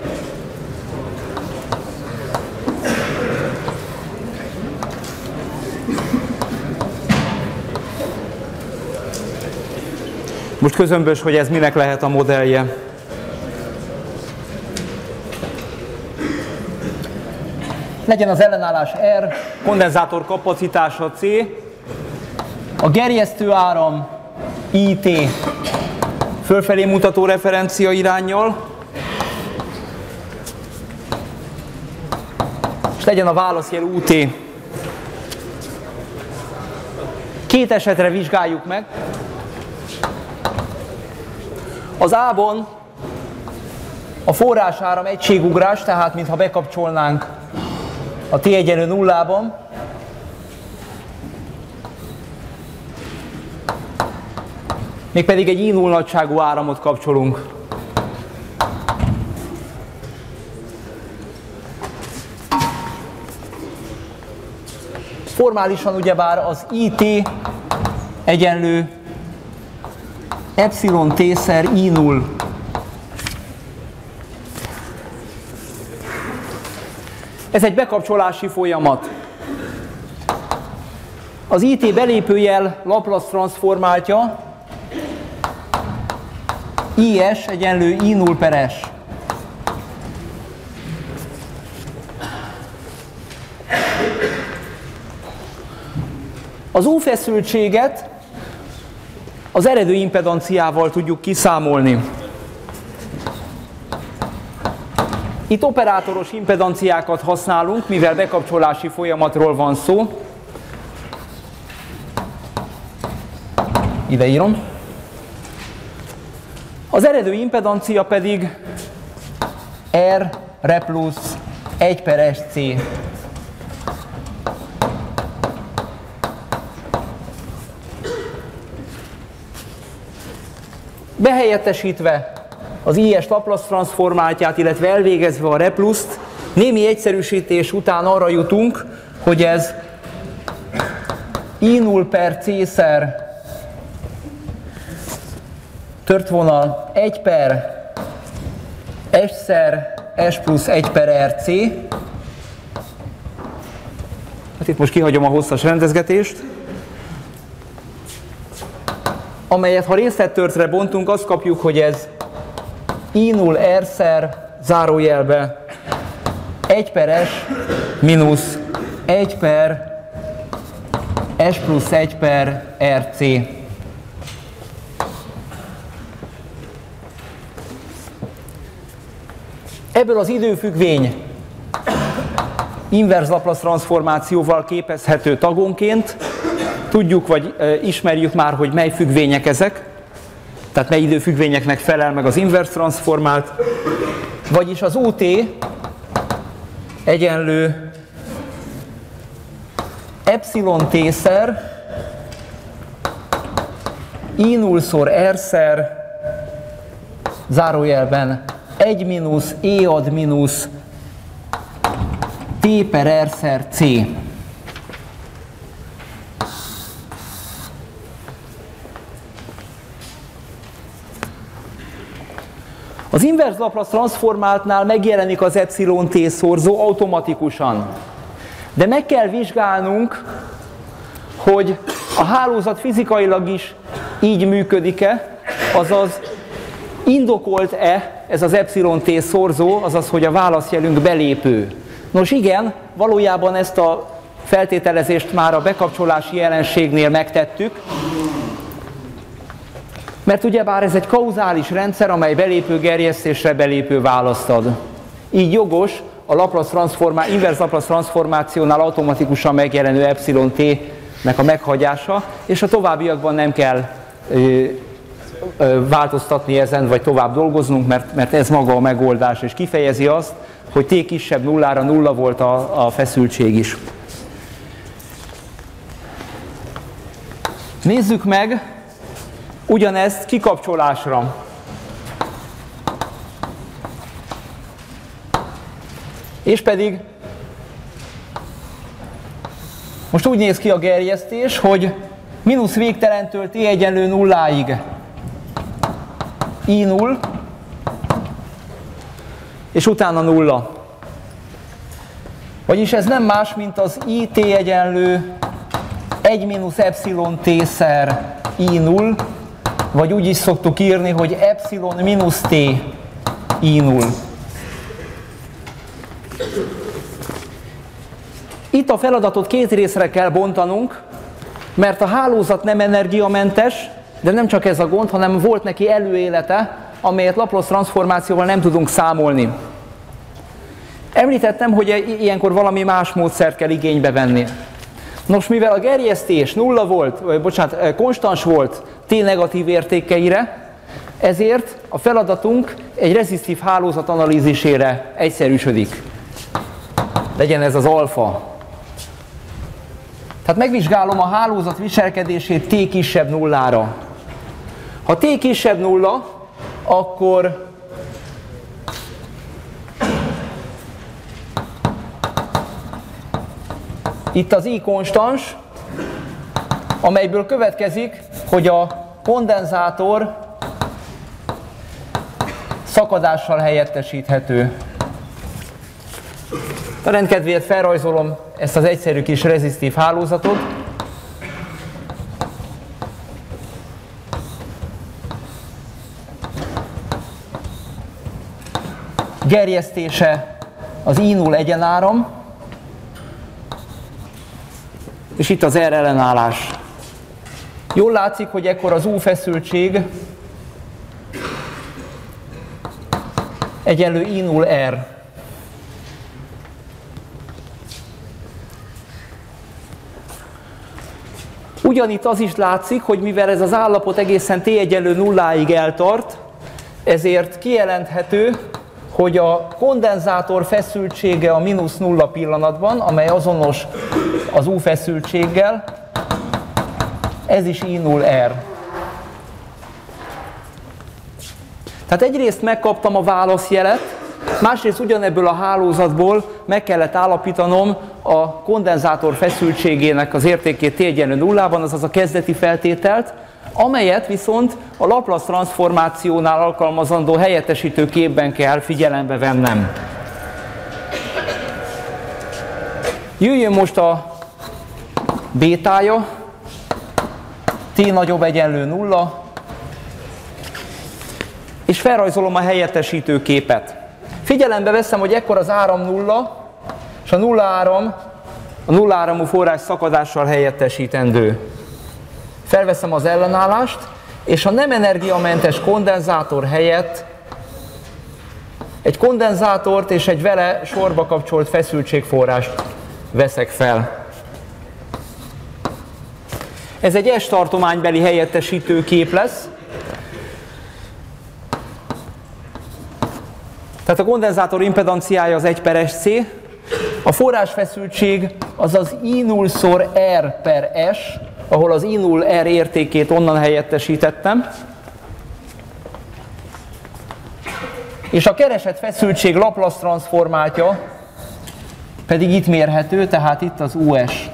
Speaker 1: Most közömbös, hogy ez minek lehet a modellje. Legyen az ellenállás R, kondenzátor kapacitása C, a gerjesztő áram I T fölfelé mutató referencia iránnyal, és legyen a válaszjel U T. Két esetre vizsgáljuk meg. Az A-ban a forrásáram egységugrás, tehát mintha bekapcsolnánk a T egyenlő nullában, mégpedig egy I null nagyságú áramot kapcsolunk. Formálisan ugyebár az I T egyenlő epsilon t-szer I null. Ez egy bekapcsolási folyamat. Az I T belépőjel Laplace transformáltja I S egyenlő I null per S. Az U feszültséget az eredő impedanciával tudjuk kiszámolni. Itt operátoros impedanciákat használunk, mivel bekapcsolási folyamatról van szó. Ide írom. Az eredő impedancia pedig R re plusz egy per S C. Behelyettesítve az I S Laplace transformáltját, illetve elvégezve a repluszt, némi egyszerűsítés után arra jutunk, hogy ez I null per C-szer tört vonal egy per S-szer S plusz egy per R C. Hát itt most kihagyom a hosszas rendezgetést. Amelyet, ha részlettörtre bontunk, azt kapjuk, hogy ez I null R-szer zárójelbe egy per S mínusz egy per S plusz egy per R C. Ebből az időfüggvény inverz Laplace transformációval képezhető tagonként. Tudjuk, vagy e, ismerjük már, hogy mely függvények ezek, tehát mely időfüggvényeknek felel meg az inverz transformált, vagyis az U T egyenlő epsilon t-szer I null-szor R-szer zárójelben egy mínusz E ad mínusz T per R-szer C. Az inverz Laplace transformáltnál megjelenik az epsilon t szorzó automatikusan. De meg kell vizsgálnunk, hogy a hálózat fizikailag is így működik-e, azaz indokolt-e ez az epsilon t szorzó, azaz hogy a válaszjelünk belépő. Nos igen, valójában ezt a feltételezést már a bekapcsolási jelenségnél megtettük. Mert ugyebár ez egy kauzális rendszer, amely belépő gerjesztésre belépő választ ad. Így jogos a Laplace transformá- inverse Laplace transformációnál automatikusan megjelenő epsilon t-nek a meghagyása, és a továbbiakban nem kell ö, ö, változtatni ezen, vagy tovább dolgoznunk, mert, mert ez maga a megoldás, és kifejezi azt, hogy t kisebb nullára nulla volt a, a feszültség is. Nézzük meg ugyanezt kikapcsolásra. És pedig most úgy néz ki a gerjesztés, hogy mínusz végtelentől t egyenlő nulláig i null, és utána nulla. Vagyis ez nem más, mint az i t egyenlő egy mínusz epsilon t-szer i null, vagy úgy is szoktuk írni, hogy epsilon mínusz t i null. Itt a feladatot két részre kell bontanunk, mert a hálózat nem energiamentes, de nem csak ez a gond, hanem volt neki előélete, amelyet Laplace transformációval nem tudunk számolni. Említettem, hogy ilyenkor valami más módszert kell igénybe venni. Nos, mivel a gerjesztés nulla volt, vagy bocsánat, konstans volt t negatív értékeire, ezért a feladatunk egy rezisztív hálózat analízisére egyszerűsödik. Legyen ez az alfa. Tehát megvizsgálom a hálózat viselkedését t kisebb nullára. Ha t kisebb nulla, akkor itt az i konstans, amelyből következik, hogy a kondenzátor szakadással helyettesíthető. A rendkedvéért felrajzolom ezt az egyszerű kis rezisztív hálózatot. Gerjesztése az i null egyenáram, és itt az R ellenállás. Jól látszik, hogy ekkor az U feszültség egyenlő i null R. Ugyanitt az is látszik, hogy mivel ez az állapot egészen t egyenlő nulláig eltart, ezért kijelenthető, hogy a kondenzátor feszültsége a mínusz nulla pillanatban, amely azonos az U feszültséggel, ez is i null R. Tehát egyrészt megkaptam a válaszjelet, másrészt ugyanebből a hálózatból meg kellett állapítanom a kondenzátor feszültségének az értékét t egyenlő nullában, azaz a kezdeti feltételt, amelyet viszont a Laplace transformációnál alkalmazandó helyettesítő képben kell figyelembe vennem. Jöjjön most a bétája, t nagyobb egyenlő nulla, és felrajzolom a helyettesítő képet. Figyelembe veszem, hogy ekkor az áram nulla, és a nulla áram a nulla áramú forrás szakadással helyettesítendő. Felveszem az ellenállást, és a nem energiamentes kondenzátor helyett egy kondenzátort és egy vele sorba kapcsolt feszültségforrást veszek fel. Ez egy S tartománybeli helyettesítő kép lesz. Tehát a kondenzátor impedanciája az egy per S C, a forrásfeszültség az az I null-szor R per S, ahol az I null R értékét onnan helyettesítettem, és a keresett feszültség Laplace transformáltja pedig itt mérhető, tehát itt az U S.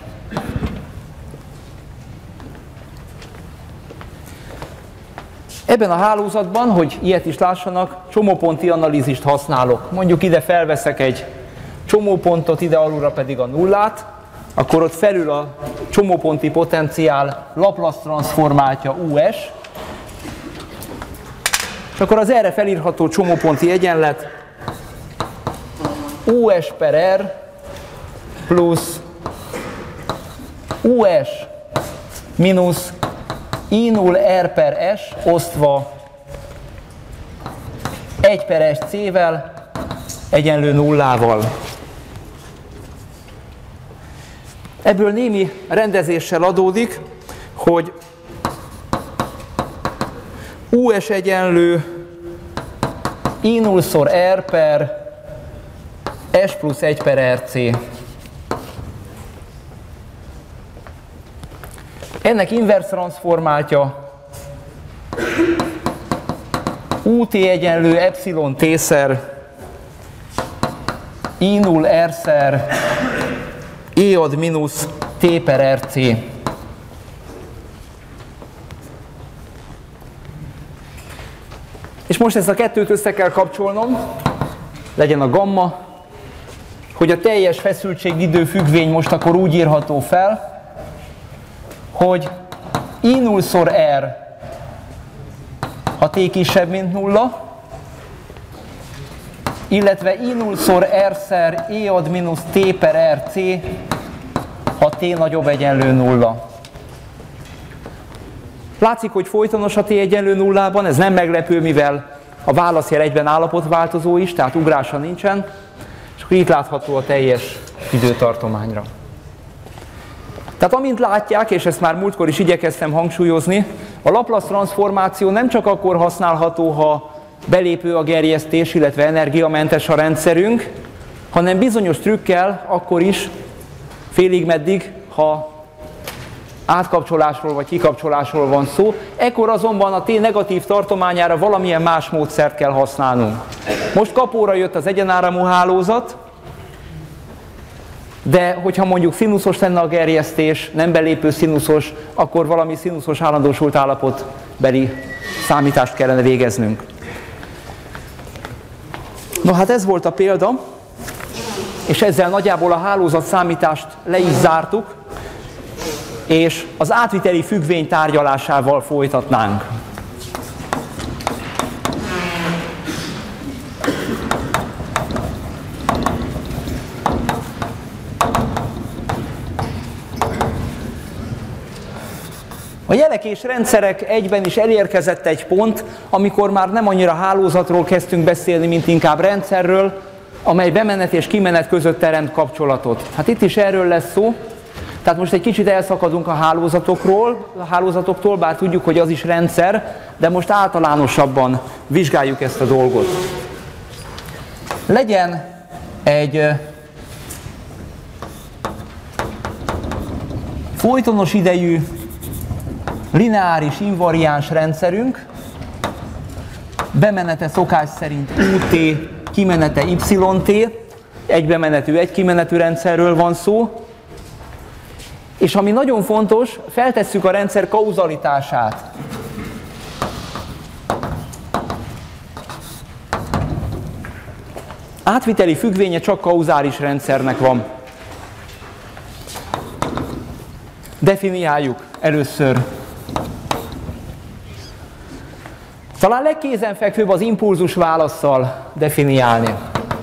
Speaker 1: Ebben a hálózatban, hogy ilyet is lássanak, csomóponti analízist használok. Mondjuk ide felveszek egy csomópontot, ide alulra pedig a nullát, akkor ott felül a csomóponti potenciál Laplace transformáltja U S, és akkor az erre felírható csomóponti egyenlet U S per R plusz U S mínusz I null R per S osztva egy per S C-vel egyenlő nullával. Ebből némi rendezéssel adódik, hogy U S egyenlő I null-szor R per S plusz egy per R C. Ennek inverse transformáltja U T egyenlő epsilon T-szer I null R-szer E ad mínusz T per R C. És most ezt a kettőt össze kell kapcsolnom, legyen a gamma, hogy a teljes feszültségidő függvény most akkor úgy írható fel, hogy I null-szor R, ha T kisebb, mint nulla, illetve I null-szor R-szer E ad mínusz T per R C, ha T nagyobb egyenlő nulla. Látszik, hogy folytonos a T egyenlő nullában, ez nem meglepő, mivel a válaszjel egyben állapotváltozó is, tehát ugrása nincsen, és akkor itt látható a teljes időtartományra. Tehát amint látják, és ezt már múltkor is igyekeztem hangsúlyozni, a Laplace transformáció nem csak akkor használható, ha belépő a gerjesztés, illetve energiamentes a rendszerünk, hanem bizonyos trükkel akkor is, félig meddig, ha átkapcsolásról vagy kikapcsolásról van szó, ekkor azonban a T negatív tartományára valamilyen más módszert kell használnunk. Most kapóra jött az egyenáramú hálózat, de hogyha mondjuk színuszos lenne a gerjesztés, nem belépő színuszos, akkor valami színuszos állandósult állapotbeli számítást kellene végeznünk. No hát ez volt a példa, és ezzel nagyjából a hálózat számítást le is zártuk, és az átviteli függvény tárgyalásával folytatnánk. A jelek és rendszerek egyben is elérkezett egy pont, amikor már nem annyira hálózatról kezdtünk beszélni, mint inkább rendszerről, amely bemenet és kimenet között teremt kapcsolatot. Hát itt is erről lesz szó, tehát most egy kicsit elszakadunk a hálózatokról, a hálózatoktól, bár tudjuk, hogy az is rendszer, de most általánosabban vizsgáljuk ezt a dolgot. Legyen egy folytonos idejű, lineáris invariáns rendszerünk, bemenete szokás szerint U T, kimenete Y T, egy bemenetű, egy kimenetű rendszerről van szó, és ami nagyon fontos, feltesszük a rendszer kauzalitását. Átviteli függvénye csak kauzális rendszernek van. Definiáljuk először. Talán legkézenfekvőbb az impulzus válasszal definiálni.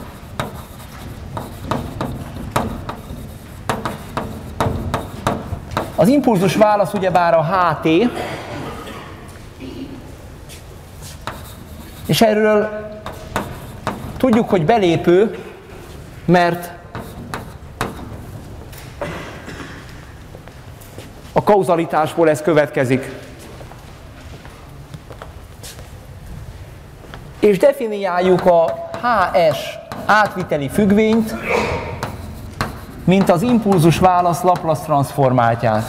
Speaker 1: Az impulzus válasz ugyebár a H T, és erről tudjuk, hogy belépő, mert a kauzalitásból ez következik. És definiáljuk a H S átviteli függvényt, mint az impulzus válasz Laplace transformáltját.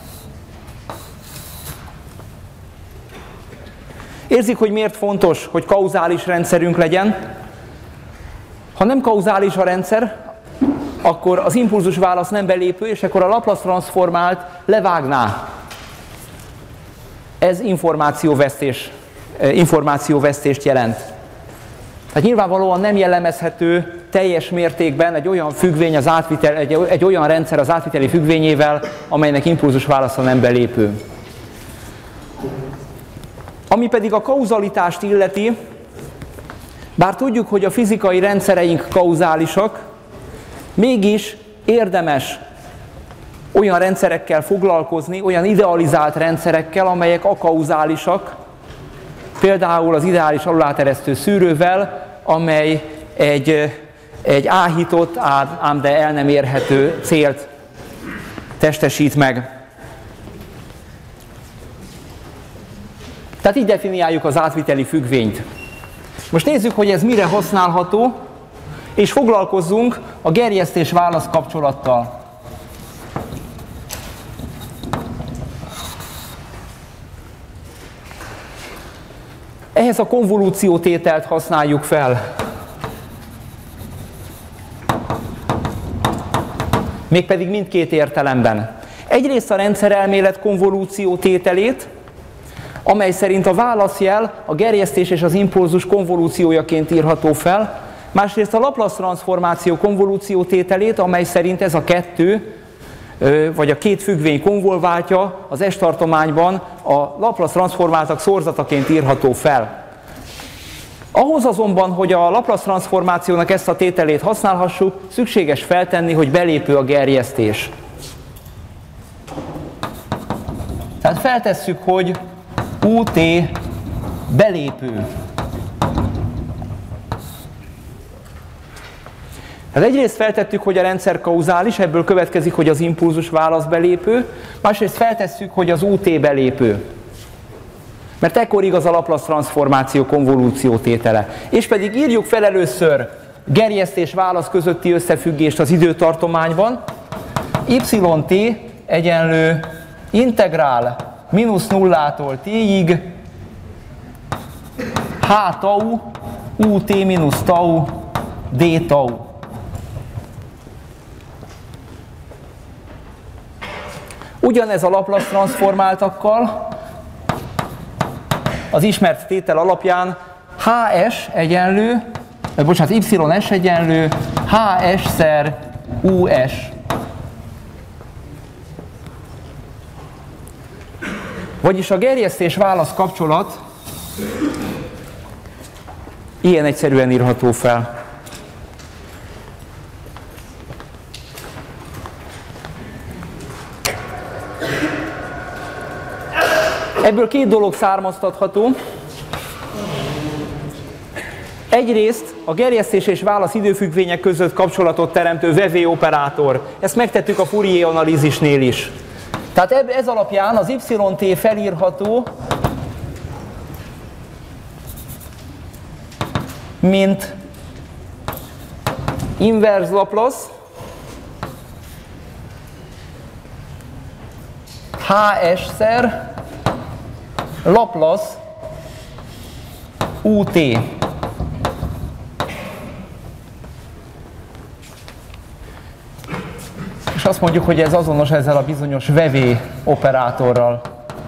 Speaker 1: Érzik, hogy miért fontos, hogy kauzális rendszerünk legyen? Ha nem kauzális a rendszer, akkor az impulzus válasz nem belépő, és akkor a Laplace transformált levágná. Ez információvesztés, információvesztést jelent. Tehát nyilvánvalóan nem jellemezhető teljes mértékben egy olyan függvény, az átvitel, egy, egy olyan rendszer az átviteli függvényével, amelynek impulzus válasza nem belépő. Ami pedig a kauzalitást illeti, bár tudjuk, hogy a fizikai rendszereink kauzálisak, mégis érdemes olyan rendszerekkel foglalkozni, olyan idealizált rendszerekkel, amelyek akauzálisak, például az ideális aluláteresztő szűrővel, amely egy, egy áhított, ám de el nem érhető célt testesít meg. Tehát így definiáljuk az átviteli függvényt. Most nézzük, hogy ez mire használható, és foglalkozzunk a gerjesztés-válasz kapcsolattal. Ehhez a konvolúciótételt használjuk fel. Mégpedig mindkét értelemben. Egyrészt a rendszerelmélet konvolúciótételét, amely szerint a válaszjel a gerjesztés és az impulzus konvolúciójaként írható fel, másrészt a Laplace-transzformáció konvolúciótételét, amely szerint ez a kettő, vagy a két függvény konvolváltja az S-tartományban a Laplace-transzformáltak szorzataként írható fel. Ahhoz azonban, hogy a Laplace-transzformációnak ezt a tételét használhassuk, szükséges feltenni, hogy belépő a gerjesztés. Tehát feltesszük, hogy u té belépő. Hát egyrészt feltettük, hogy a rendszer kauzális, ebből következik, hogy az impulzus válasz belépő, másrészt feltesszük, hogy az u té belépő. Mert ekkor igaz a Laplace-transzformáció konvolúció tétele. És pedig írjuk fel először gerjesztés-válasz közötti összefüggést az időtartományban. Yt egyenlő integrál mínusz nullától t-ig h tau ut mínusz tau d tau. Ugyanez a Laplace transformáltakkal az ismert tétel alapján hs egyenlő, bocsánat, ys egyenlő hs szer us. Vagyis a gerjesztés-válasz kapcsolat ilyen egyszerűen írható fel. Ebből két dolog származtatható. Egyrészt a gerjesztés és válasz időfüggvények között kapcsolatot teremtő Vevey operátor. Ezt megtettük a Fourier analízisnél is. Tehát ez alapján az yt felírható, mint inverse Laplace hs-szer Laplace ut. És azt mondjuk, hogy ez azonos ezzel a bizonyos Vevey operátorral.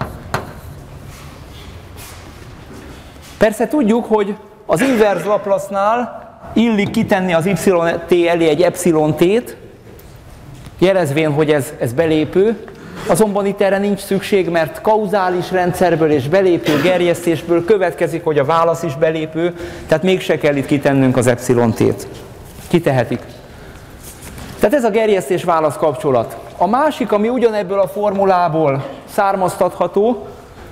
Speaker 1: Persze tudjuk, hogy az inverse Laplace-nál illik kitenni az yt elé egy epsilon-t, jelezvén, hogy ez, ez belépő, azonban itt erre nincs szükség, mert kauzális rendszerből és belépő gerjesztésből következik, hogy a válasz is belépő, tehát mégse kell itt kitennünk az epsilon-t. Kitehetik. Tehát ez a gerjesztés-válasz kapcsolat. A másik, ami ugyanebből a formulából származtatható,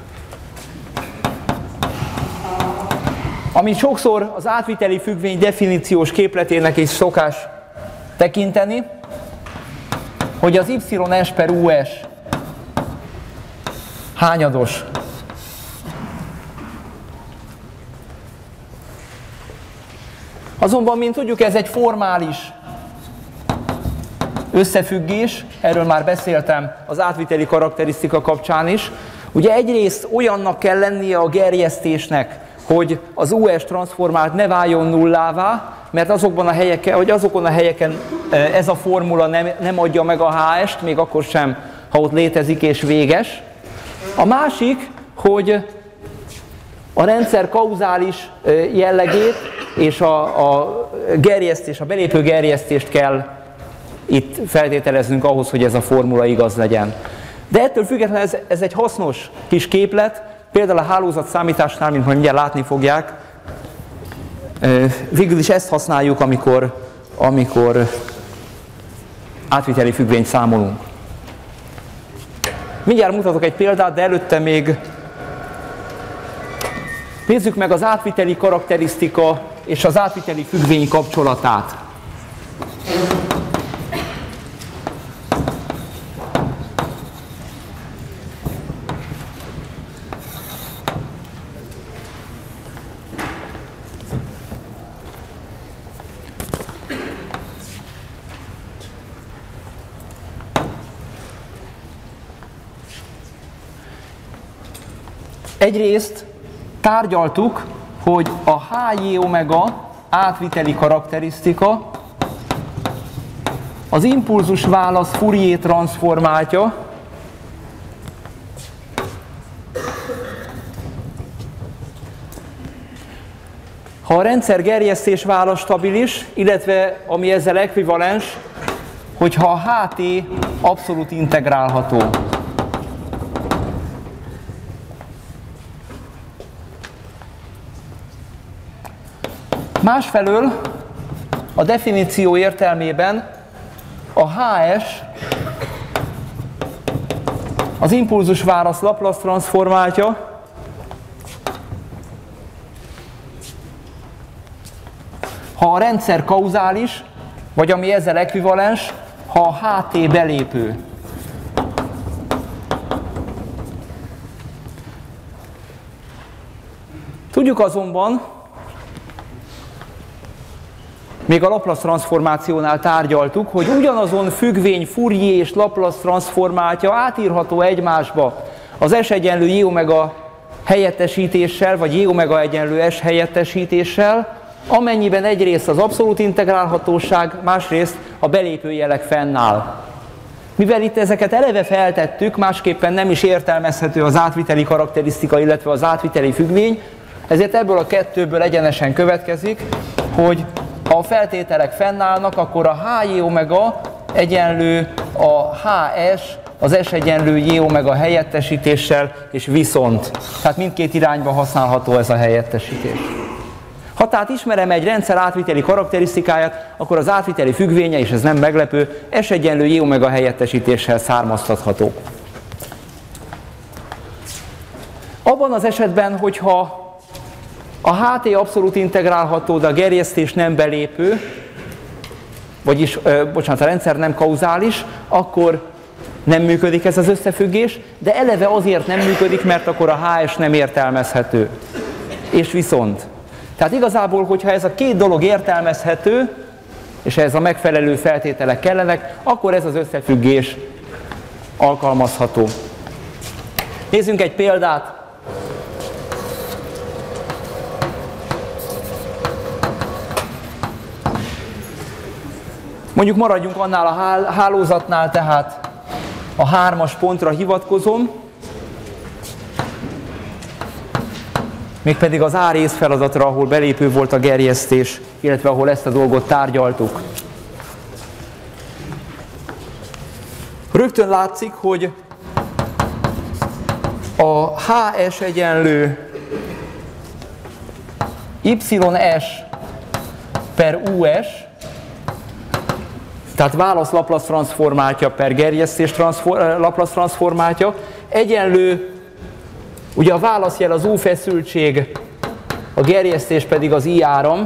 Speaker 1: amit sokszor az átviteli függvény definíciós képletének is szokás tekinteni, hogy az ys per us hányados. Azonban, mint tudjuk, ez egy formális összefüggés, erről már beszéltem az átviteli karakterisztika kapcsán is. Ugye egyrészt olyannak kell lennie a gerjesztésnek, hogy az us transformált ne váljon nullává, mert azokban a helyeken, hogy azokon a helyeken ez a formula nem, nem adja meg a hs-t, még akkor sem, ha ott létezik és véges. A másik, hogy a rendszer kauzális jellegét és a, a gerjesztés, a belépő gerjesztést kell itt feltételeznünk ahhoz, hogy ez a formula igaz legyen. De ettől függetlenül ez, ez egy hasznos kis képlet, például a hálózatszámításnál, mint majd mindjárt látni fogják, végül is ezt használjuk, amikor, amikor átviteli függvényt számolunk. Mindjárt mutatok egy példát, de előtte még nézzük meg az átviteli karakterisztika és az átviteli függvény kapcsolatát. Egyrészt tárgyaltuk, hogy a há jé omega átviteli karakterisztika az impulzus válasz Fourier transzformátja ha a rendszer gerjesztés válasz stabilis, illetve ami ezzel ekvivalens, hogyha a há té abszolút integrálható. Másfelől a definíció értelmében a há es az impulzus válasz Laplace transzformátja, ha a rendszer kauzális, vagy ami ezzel ekvivalens, ha a há té belépő. Tudjuk azonban, még a Laplace transzformációnál tárgyaltuk, hogy ugyanazon függvény Fourier és Laplace transzformátja átírható egymásba az S egyenlő J omega helyettesítéssel, vagy J omega egyenlő S helyettesítéssel, amennyiben egyrészt az abszolút integrálhatóság, másrészt a belépő jelek fennáll. Mivel itt ezeket eleve feltettük, másképpen nem is értelmezhető az átviteli karakterisztika, illetve az átviteli függvény, ezért ebből a kettőből egyenesen következik, hogy ha a feltételek fennállnak, akkor a há jé omega egyenlő a há es, az S egyenlő J omega helyettesítéssel, és viszont. Tehát mindkét irányba használható ez a helyettesítés. Ha tehát ismerem egy rendszer átviteli karakterisztikáját, akkor az átviteli függvénye, és ez nem meglepő, S egyenlő J omega helyettesítéssel származtatható. Abban az esetben, hogyha a há té abszolút integrálható, de a gerjesztés nem belépő, vagyis, ö, bocsánat, a rendszer nem kauzális, akkor nem működik ez az összefüggés, de eleve azért nem működik, mert akkor a há es nem értelmezhető. És viszont. Tehát igazából, hogyha ez a két dolog értelmezhető, és ez a megfelelő feltételek kellenek, akkor ez az összefüggés alkalmazható. Nézzünk egy példát. Mondjuk maradjunk annál a hálózatnál, tehát a hármas pontra hivatkozom, mégpedig az A rész feladatra, ahol belépő volt a gerjesztés, illetve ahol ezt a dolgot tárgyaltuk. Rögtön látszik, hogy a há es egyenlő Y S per U S, tehát válasz Laplace transzformátja per gerjesztés transzfor, Laplace transzformátja, egyenlő, ugye a válaszjel az U feszültség, a gerjesztés pedig az I áram,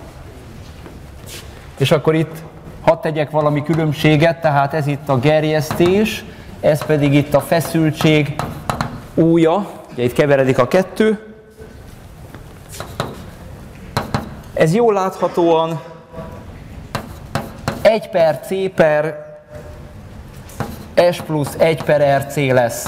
Speaker 1: és akkor itt hadd tegyek valami különbséget, tehát ez itt a gerjesztés, ez pedig itt a feszültség U-ja, ugye itt keveredik a kettő. Ez jól láthatóan egy per C per S plusz egy per R C lesz.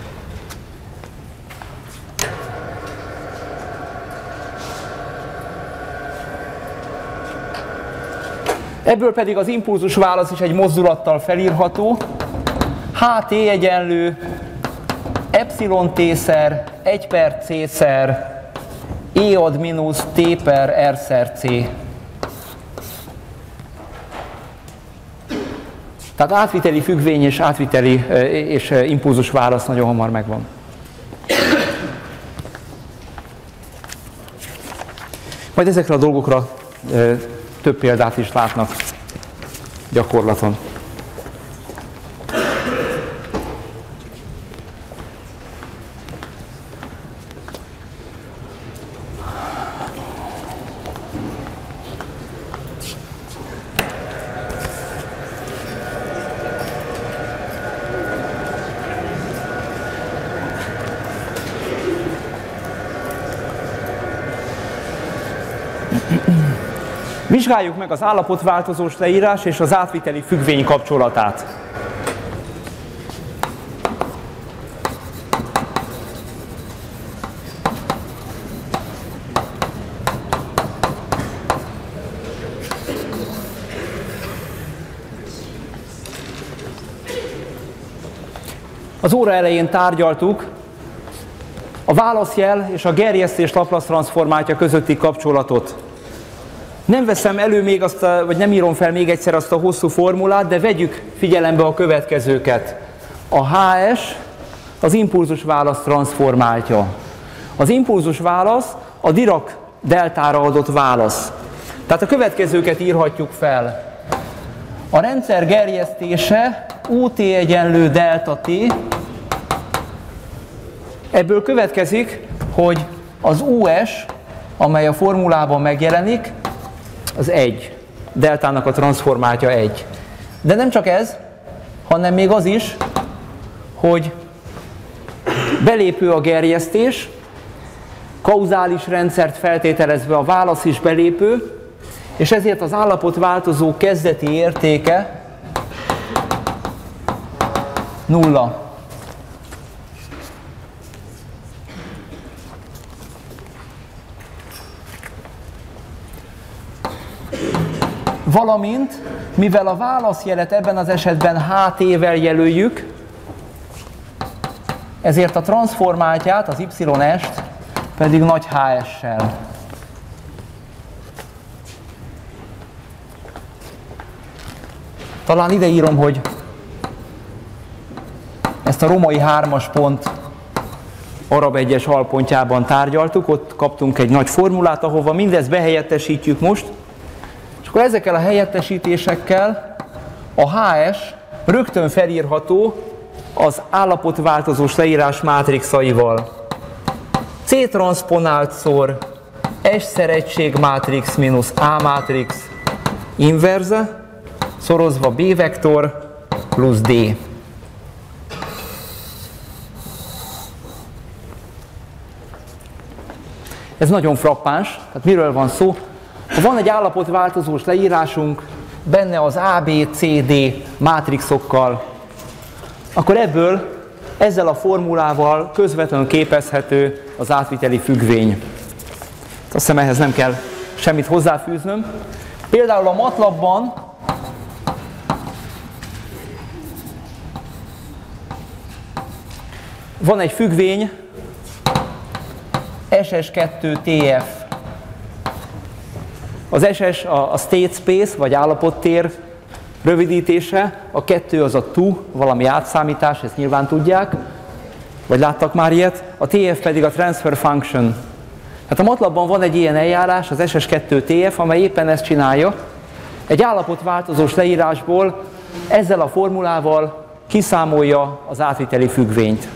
Speaker 1: Ebből pedig az impulzus válasz is egy mozdulattal felírható. há té egyenlő epsilon t-szer egy per C-szer E ad mínusz T per R szer C. Tehát átviteli függvény és átviteli és impulzus válasz nagyon hamar megvan. Majd ezekre a dolgokra több példát is látnak gyakorlaton. Vizsgáljuk meg az állapotváltozós leírás és az átviteli függvény kapcsolatát. Az óra elején tárgyaltuk a válaszjel és a gerjesztés Laplace transformátja közötti kapcsolatot. Nem veszem elő még azt, a, vagy nem írom fel még egyszer azt a hosszú formulát, de vegyük figyelembe a következőket. A há es az impulzus válasz transformáltja. Az impulzus válasz a Dirac deltára adott válasz. Tehát a következőket írhatjuk fel. A rendszer gerjesztése ut egyenlő delta t. Ebből következik, hogy az us, amely a formulában megjelenik, az egy. Deltának a transformátja egy. De nem csak ez, hanem még az is, hogy belépő a gerjesztés, kauzális rendszert feltételezve a válasz is belépő, és ezért az állapotváltozó kezdeti értéke nulla. Valamint, mivel a válaszjelet ebben az esetben há té-vel jelöljük, ezért a transformátját, az y est pedig nagy há es-sel. Talán ide írom, hogy ezt a római hármas pont arab egyes alpontjában tárgyaltuk, ott kaptunk egy nagy formulát, ahova mindezt behelyettesítjük most, és akkor ezekkel a helyettesítésekkel a há es rögtön felírható az állapotváltozós leírás mátrixaival. C transponált szor S szer egység mátrix mínusz A mátrix inverze, szorozva B vektor plusz D. Ez nagyon frappáns, tehát miről van szó? Ha van egy állapotváltozós leírásunk, benne az á bé cé dé mátrixokkal, akkor ebből ezzel a formulával közvetlenül képezhető az átviteli függvény. Azt hiszem, ehhez nem kell semmit hozzáfűznöm. Például a MATLAB-ban van egy függvény es es kettő té ef. Az es es a, a state space, vagy állapottér rövidítése, a kettő az a to, valami átszámítás, ezt nyilván tudják, vagy láttak már ilyet, a té ef pedig a transfer function. Hát a MATLAB-ban van egy ilyen eljárás, az es es kettő té ef, amely éppen ezt csinálja. Egy állapotváltozós leírásból ezzel a formulával kiszámolja az átviteli függvényt.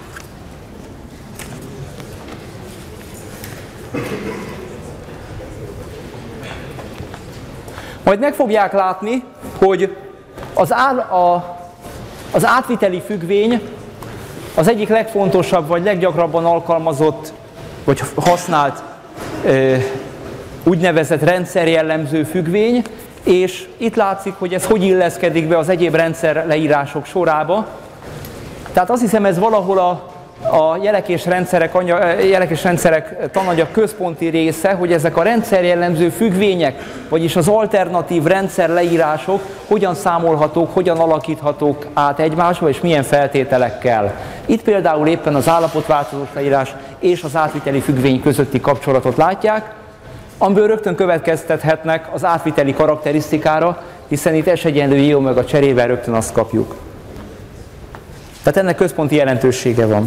Speaker 1: Majd meg fogják látni, hogy az, áll, a, az átviteli függvény az egyik legfontosabb, vagy leggyakrabban alkalmazott, vagy használt ö, úgynevezett rendszerjellemző függvény, és itt látszik, hogy ez hogy illeszkedik be az egyéb rendszer leírások sorába. Tehát azt hiszem, ez valahol a, a jelek és rendszerek, anya, jelek és rendszerek tananyag központi része, hogy ezek a rendszerjellemző függvények, vagyis az alternatív rendszer leírások hogyan számolhatók, hogyan alakíthatók át egymásba, és milyen feltételekkel. Itt például éppen az állapotváltozós leírás és az átviteli függvény közötti kapcsolatot látják, amiből rögtön következtethetnek az átviteli karakterisztikára, hiszen itt S egyenlő J omega cserével rögtön azt kapjuk. Tehát ennek központi jelentősége van.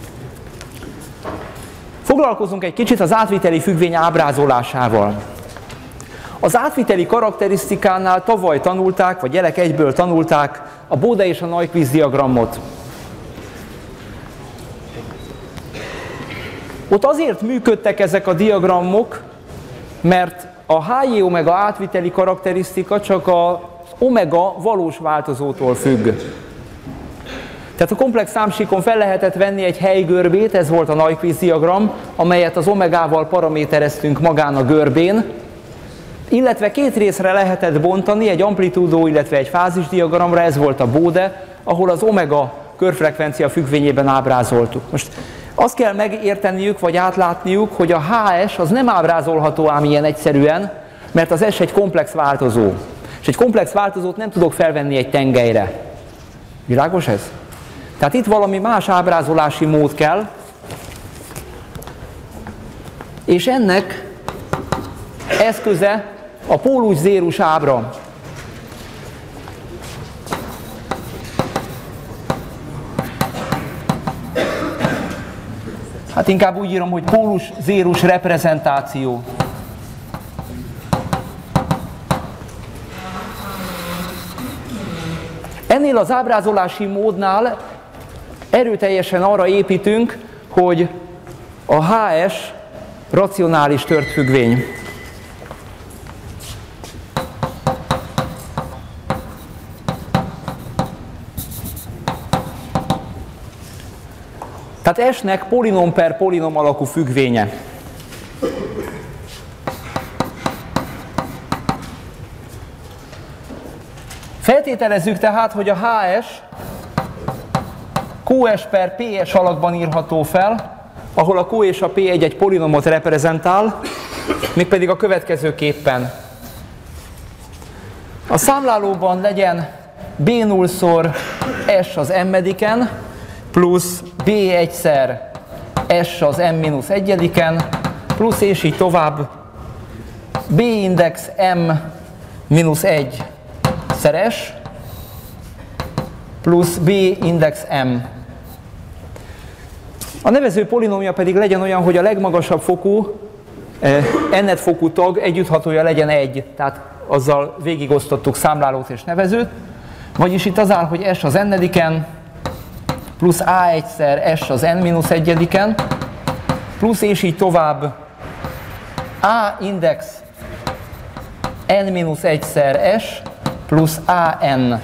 Speaker 1: Foglalkozunk egy kicsit az átviteli függvény ábrázolásával. Az átviteli karakterisztikánál tavaly tanulták, vagy jelek egyből tanulták a Bode és a Nyquist diagramot. Ott azért működtek ezek a diagramok, mert a há jé omega átviteli karakterisztika csak az omega valós változótól függ. Tehát a komplex számsíkon fel lehetett venni egy helygörbét, ez volt a Nyquist diagram, amelyet az omegával paramétereztünk magán a görbén, illetve két részre lehetett bontani, egy amplitúdó, illetve egy fázisdiagramra, ez volt a Bode, ahol az omega körfrekvencia függvényében ábrázoltuk. Most azt kell megérteniük, vagy átlátniuk, hogy a há es az nem ábrázolható ám ilyen egyszerűen, mert az S egy komplex változó. És egy komplex változót nem tudok felvenni egy tengelyre. Világos ez? Tehát itt valami más ábrázolási mód kell, és ennek eszköze a pólus-zérus ábra. Hát inkább úgy írom, hogy pólus-zérus reprezentáció. Ennél az ábrázolási módnál erőteljesen arra építünk, hogy a há es racionális tört függvény. Tehát S-nek polinom per polinom alakú függvénye. Feltételezzük tehát, hogy a há es kú es per pé es alakban írható fel, ahol a Q és a P egy-egy polinomot reprezentál, mégpedig a következőképpen. A számlálóban legyen B nullszor S az m-ediken, plusz B egyszer S az m mínusz egyediken, plusz és így tovább B index m mínusz egy szeres, plusz B index m. A nevező polinómia pedig legyen olyan, hogy a legmagasabb fokú, n-ed fokú tag együtthatója legyen egy, tehát azzal végigosztottuk számlálót és nevezőt, vagyis itt az áll, hogy S az n-ediken, plusz A egyszer S az n mínusz egyediken, plusz és így tovább A index n mínusz egyszer S plusz á en.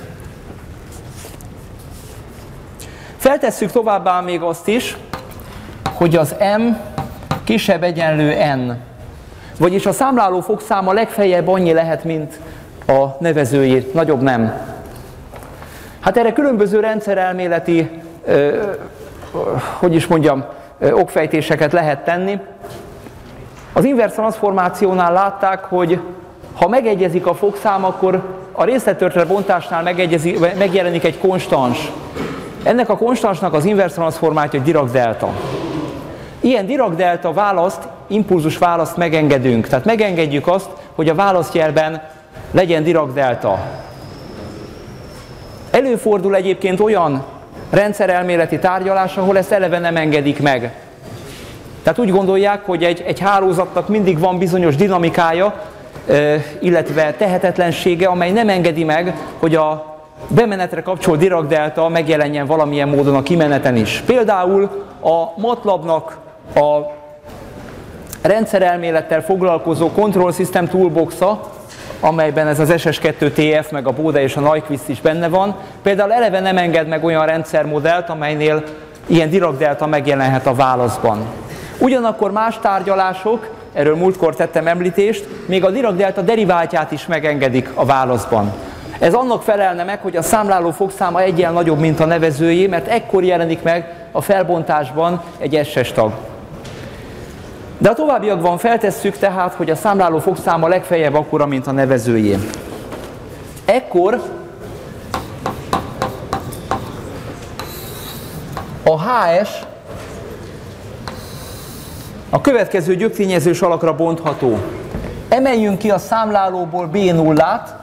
Speaker 1: Feltesszük továbbá még azt is, hogy az m kisebb egyenlő n. Vagyis a számláló fokszáma legfeljebb annyi lehet, mint a nevezői, nagyobb nem. Hát erre különböző rendszerelméleti, ö, hogy is mondjam, ö, okfejtéseket lehet tenni. Az inverse transformációnál látták, hogy ha megegyezik a fokszám, akkor a részlettörtre bontásnál megjelenik egy konstans. Ennek a konstansnak az inverse transformátja Dirac delta. Ilyen Dirac delta választ, impulzus választ megengedünk. Tehát megengedjük azt, hogy a választjelben legyen Dirac delta. Előfordul egyébként olyan rendszerelméleti tárgyalás, ahol ezt eleve nem engedik meg. Tehát úgy gondolják, hogy egy, egy hálózatnak mindig van bizonyos dinamikája, illetve tehetetlensége, amely nem engedi meg, hogy a bemenetre kapcsolt Dirac delta megjelenjen valamilyen módon a kimeneten is. Például a MATLAB-nak a rendszerelmélettel foglalkozó Control System Toolbox-a, amelyben ez az es es kettő té ef, meg a Bode és a Nyquist is benne van, például eleve nem enged meg olyan rendszermodellt, amelynél ilyen Dirac delta megjelenhet a válaszban. Ugyanakkor más tárgyalások, erről múltkor tettem említést, még a Dirac delta deriváltját is megengedik a válaszban. Ez annak felelne meg, hogy a számláló fokszáma egyen nagyobb, mint a nevezőjé, mert ekkor jelenik meg a felbontásban egy es-es tag. De a továbbiakban feltesszük tehát, hogy a számláló fokszáma legfeljebb akkora, mint a nevezőjé. Ekkor a há es a következő gyöktényezős alakra bontható. Emeljünk ki a számlálóból B nullát,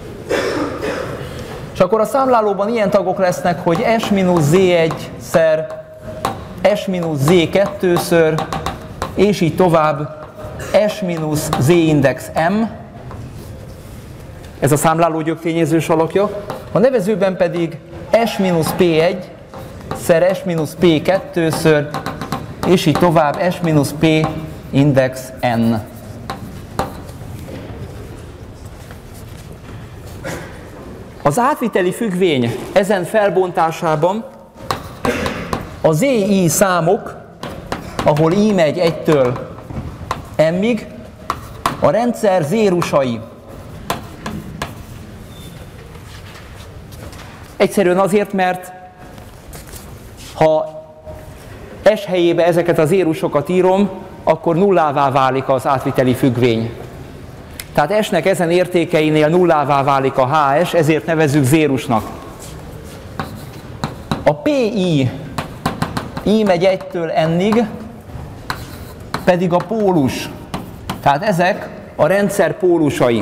Speaker 1: és akkor a számlálóban ilyen tagok lesznek, hogy S mínusz Z egy-szer, S mínusz Z kettőször, és így tovább S mínusz Z index M. Ez a számláló gyöktényezős alakja. A nevezőben pedig S mínusz P egy-szer S mínusz P kettőször, és így tovább S mínusz P index N. Az átviteli függvény ezen felbontásában a Z I számok, ahol I megy egytől M-ig, A rendszer zérusai. Egyszerűen azért, mert ha S helyébe ezeket az zérusokat írom, akkor nullává válik az átviteli függvény. Tehát S-nek ezen értékeinél nullává válik a há es, ezért nevezzük zérusnak. A pé i, i megy egytől n-ig, pedig a pólus. Tehát ezek a rendszer pólusai.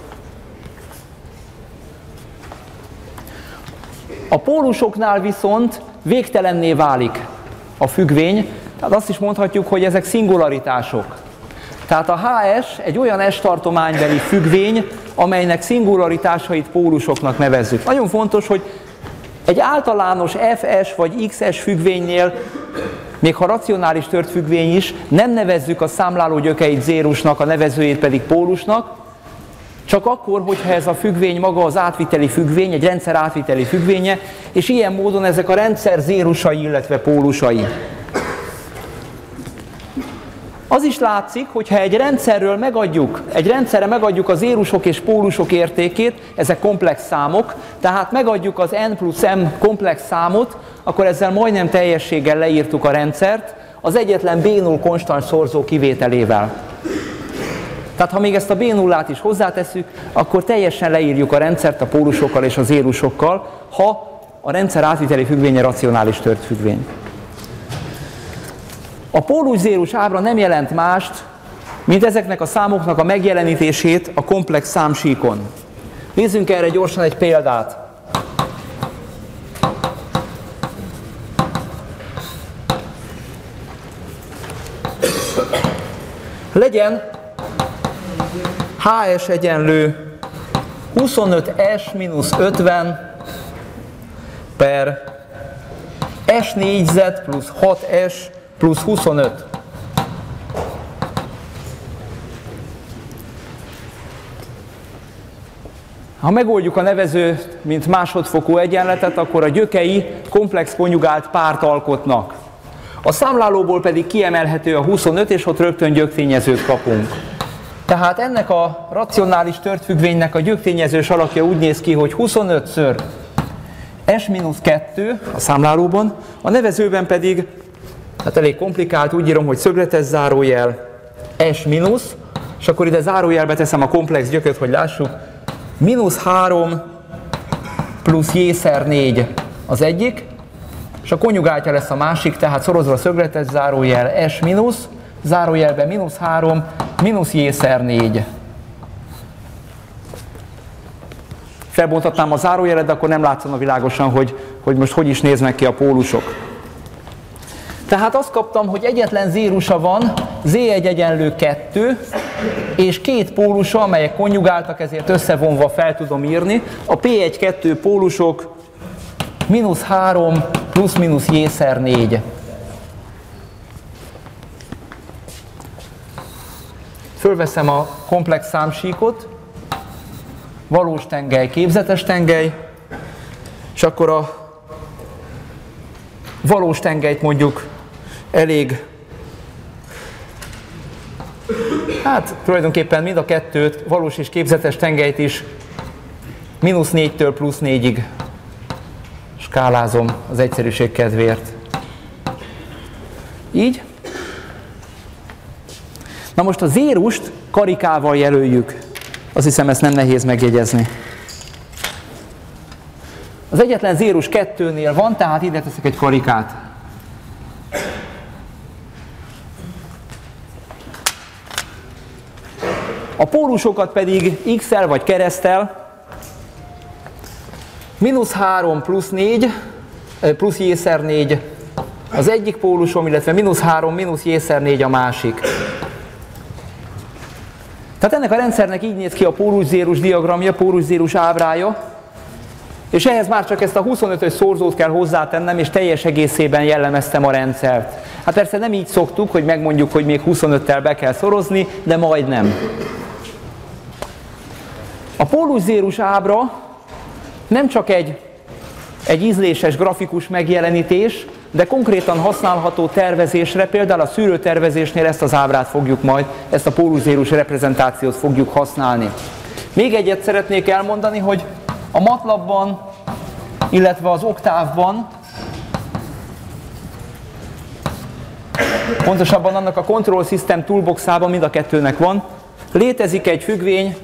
Speaker 1: A pólusoknál viszont végtelenné válik a függvény, tehát azt is mondhatjuk, hogy ezek szingularitások. Tehát a há es egy olyan S-tartománybeli függvény, amelynek szingularitásait pólusoknak nevezzük. Nagyon fontos, hogy egy általános ef es vagy iksz es függvénynél, még ha racionális tört függvény is, nem nevezzük a számláló gyökeit zérusnak, a nevezőjét pedig pólusnak, csak akkor, hogyha ez a függvény maga az átviteli függvény, egy rendszer átviteli függvénye, és ilyen módon ezek a rendszer zérusai, illetve pólusai. Az is látszik, hogyha egy rendszerről megadjuk, egy rendszerre megadjuk az zérusok és pólusok értékét, ezek komplex számok, tehát megadjuk az n plusz m komplex számot, akkor ezzel majdnem teljességgel leírtuk a rendszert, az egyetlen bé null konstans szorzó kivételével. Tehát ha még ezt a bé nullát is hozzátesszük, akkor teljesen leírjuk a rendszert a pólusokkal és a zérusokkal, ha a rendszer átviteli függvénye racionális tört függvény. A pólus-zérus ábra nem jelent mást, mint ezeknek a számoknak a megjelenítését a komplex számsíkon. Nézzünk erre gyorsan egy példát. Legyen há es egyenlő huszonöt es mínusz ötven per S négyzet plusz hat es plusz huszonöt. Ha megoldjuk a nevezőt, mint másodfokú egyenletet, akkor a gyökei komplex konjugált párt alkotnak. A számlálóból pedig kiemelhető a huszonöt, és ott rögtön gyöktényezőt kapunk. Tehát ennek a racionális tört függvénynek a gyöktényezős alakja úgy néz ki, hogy huszonötször S mínusz kettő a számlálóban, a nevezőben pedig, hát elég komplikált, úgy írom, hogy szögletes zárójel S mínusz, és akkor ide zárójelbe teszem a komplex gyököt, hogy lássuk, mínusz három plusz J-szer négy az egyik, és a konjugáltja lesz a másik, tehát szorozva a szögletes zárójel S mínusz, zárójelben mínusz három, mínusz J-szer négy. Felbonthatnám a zárójelet, de akkor nem látszana világosan, hogy, hogy most hogy is néznek ki a pólusok. Tehát azt kaptam, hogy egyetlen zérusa van, zé egy egyenlő kettő, és két pólusa, amelyek konjugáltak, ezért összevonva fel tudom írni. A pé egy kettő pólusok mínusz három plusz mínusz J-szer négy. Fölveszem a komplex számsíkot, valós tengely, képzetes tengely, és akkor a valós tengelyt mondjuk elég, hát tulajdonképpen mind a kettőt, valós és képzetes tengelyt is mínusz négytől plusz négyig skálázom az egyszerűség kedvéért. Így. Na most a zérust karikával jelöljük. Azt hiszem, ezt nem nehéz megjegyezni. Az egyetlen zérus kettőnél van, tehát ide teszek egy karikát. A pólusokat pedig x-el vagy kereszttel mínusz három plusz négy, plusz J-szer négy az egyik pólusom, illetve mínusz három, mínusz J-szer négy a másik. Tehát ennek a rendszernek így néz ki a pólus-zérus diagramja, pólus-zérus ábrája, és ehhez már csak ezt a huszonötös szorzót kell hozzátennem, és teljes egészében jellemeztem a rendszert. Hát persze nem így szoktuk, hogy megmondjuk, hogy még huszonöttel be kell szorozni, de majdnem. A pólus-zérus ábra nem csak egy, egy ízléses grafikus megjelenítés, de konkrétan használható tervezésre, például a szűrőtervezésnél ezt az ábrát fogjuk majd, ezt a póluszérus reprezentációt fogjuk használni. Még egyet szeretnék elmondani, hogy a MATLAB-ban, illetve az Oktávban, pontosabban annak a Control System Toolbox-ában, mind a kettőnek van, létezik egy függvény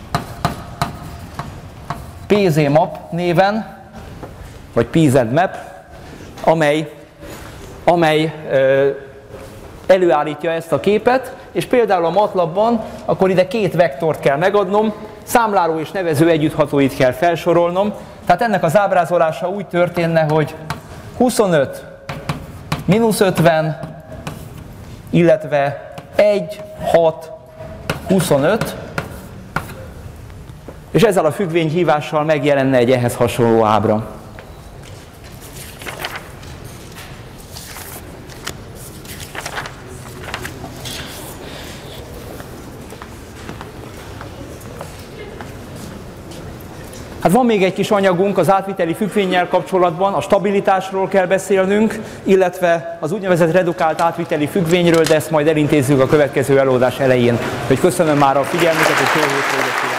Speaker 1: pé zé map néven, vagy pé zé map, amely, amely ö, előállítja ezt a képet, és például a MATLAB-ban akkor ide két vektort kell megadnom, számláló és nevező együtthatóit kell felsorolnom, tehát ennek az ábrázolása úgy történne, hogy huszonöt, mínusz ötven, illetve egy, hat, huszonöt, és ezzel a függvényhívással megjelenne egy ehhez hasonló ábra. Hát van még egy kis anyagunk az átviteli függvénnyel kapcsolatban, a stabilitásról kell beszélnünk, illetve az úgynevezett redukált átviteli függvényről, de ezt majd elintézzük a következő előadás elején. Hogy köszönöm már a figyelmüket, és jó hétvégét kívánok!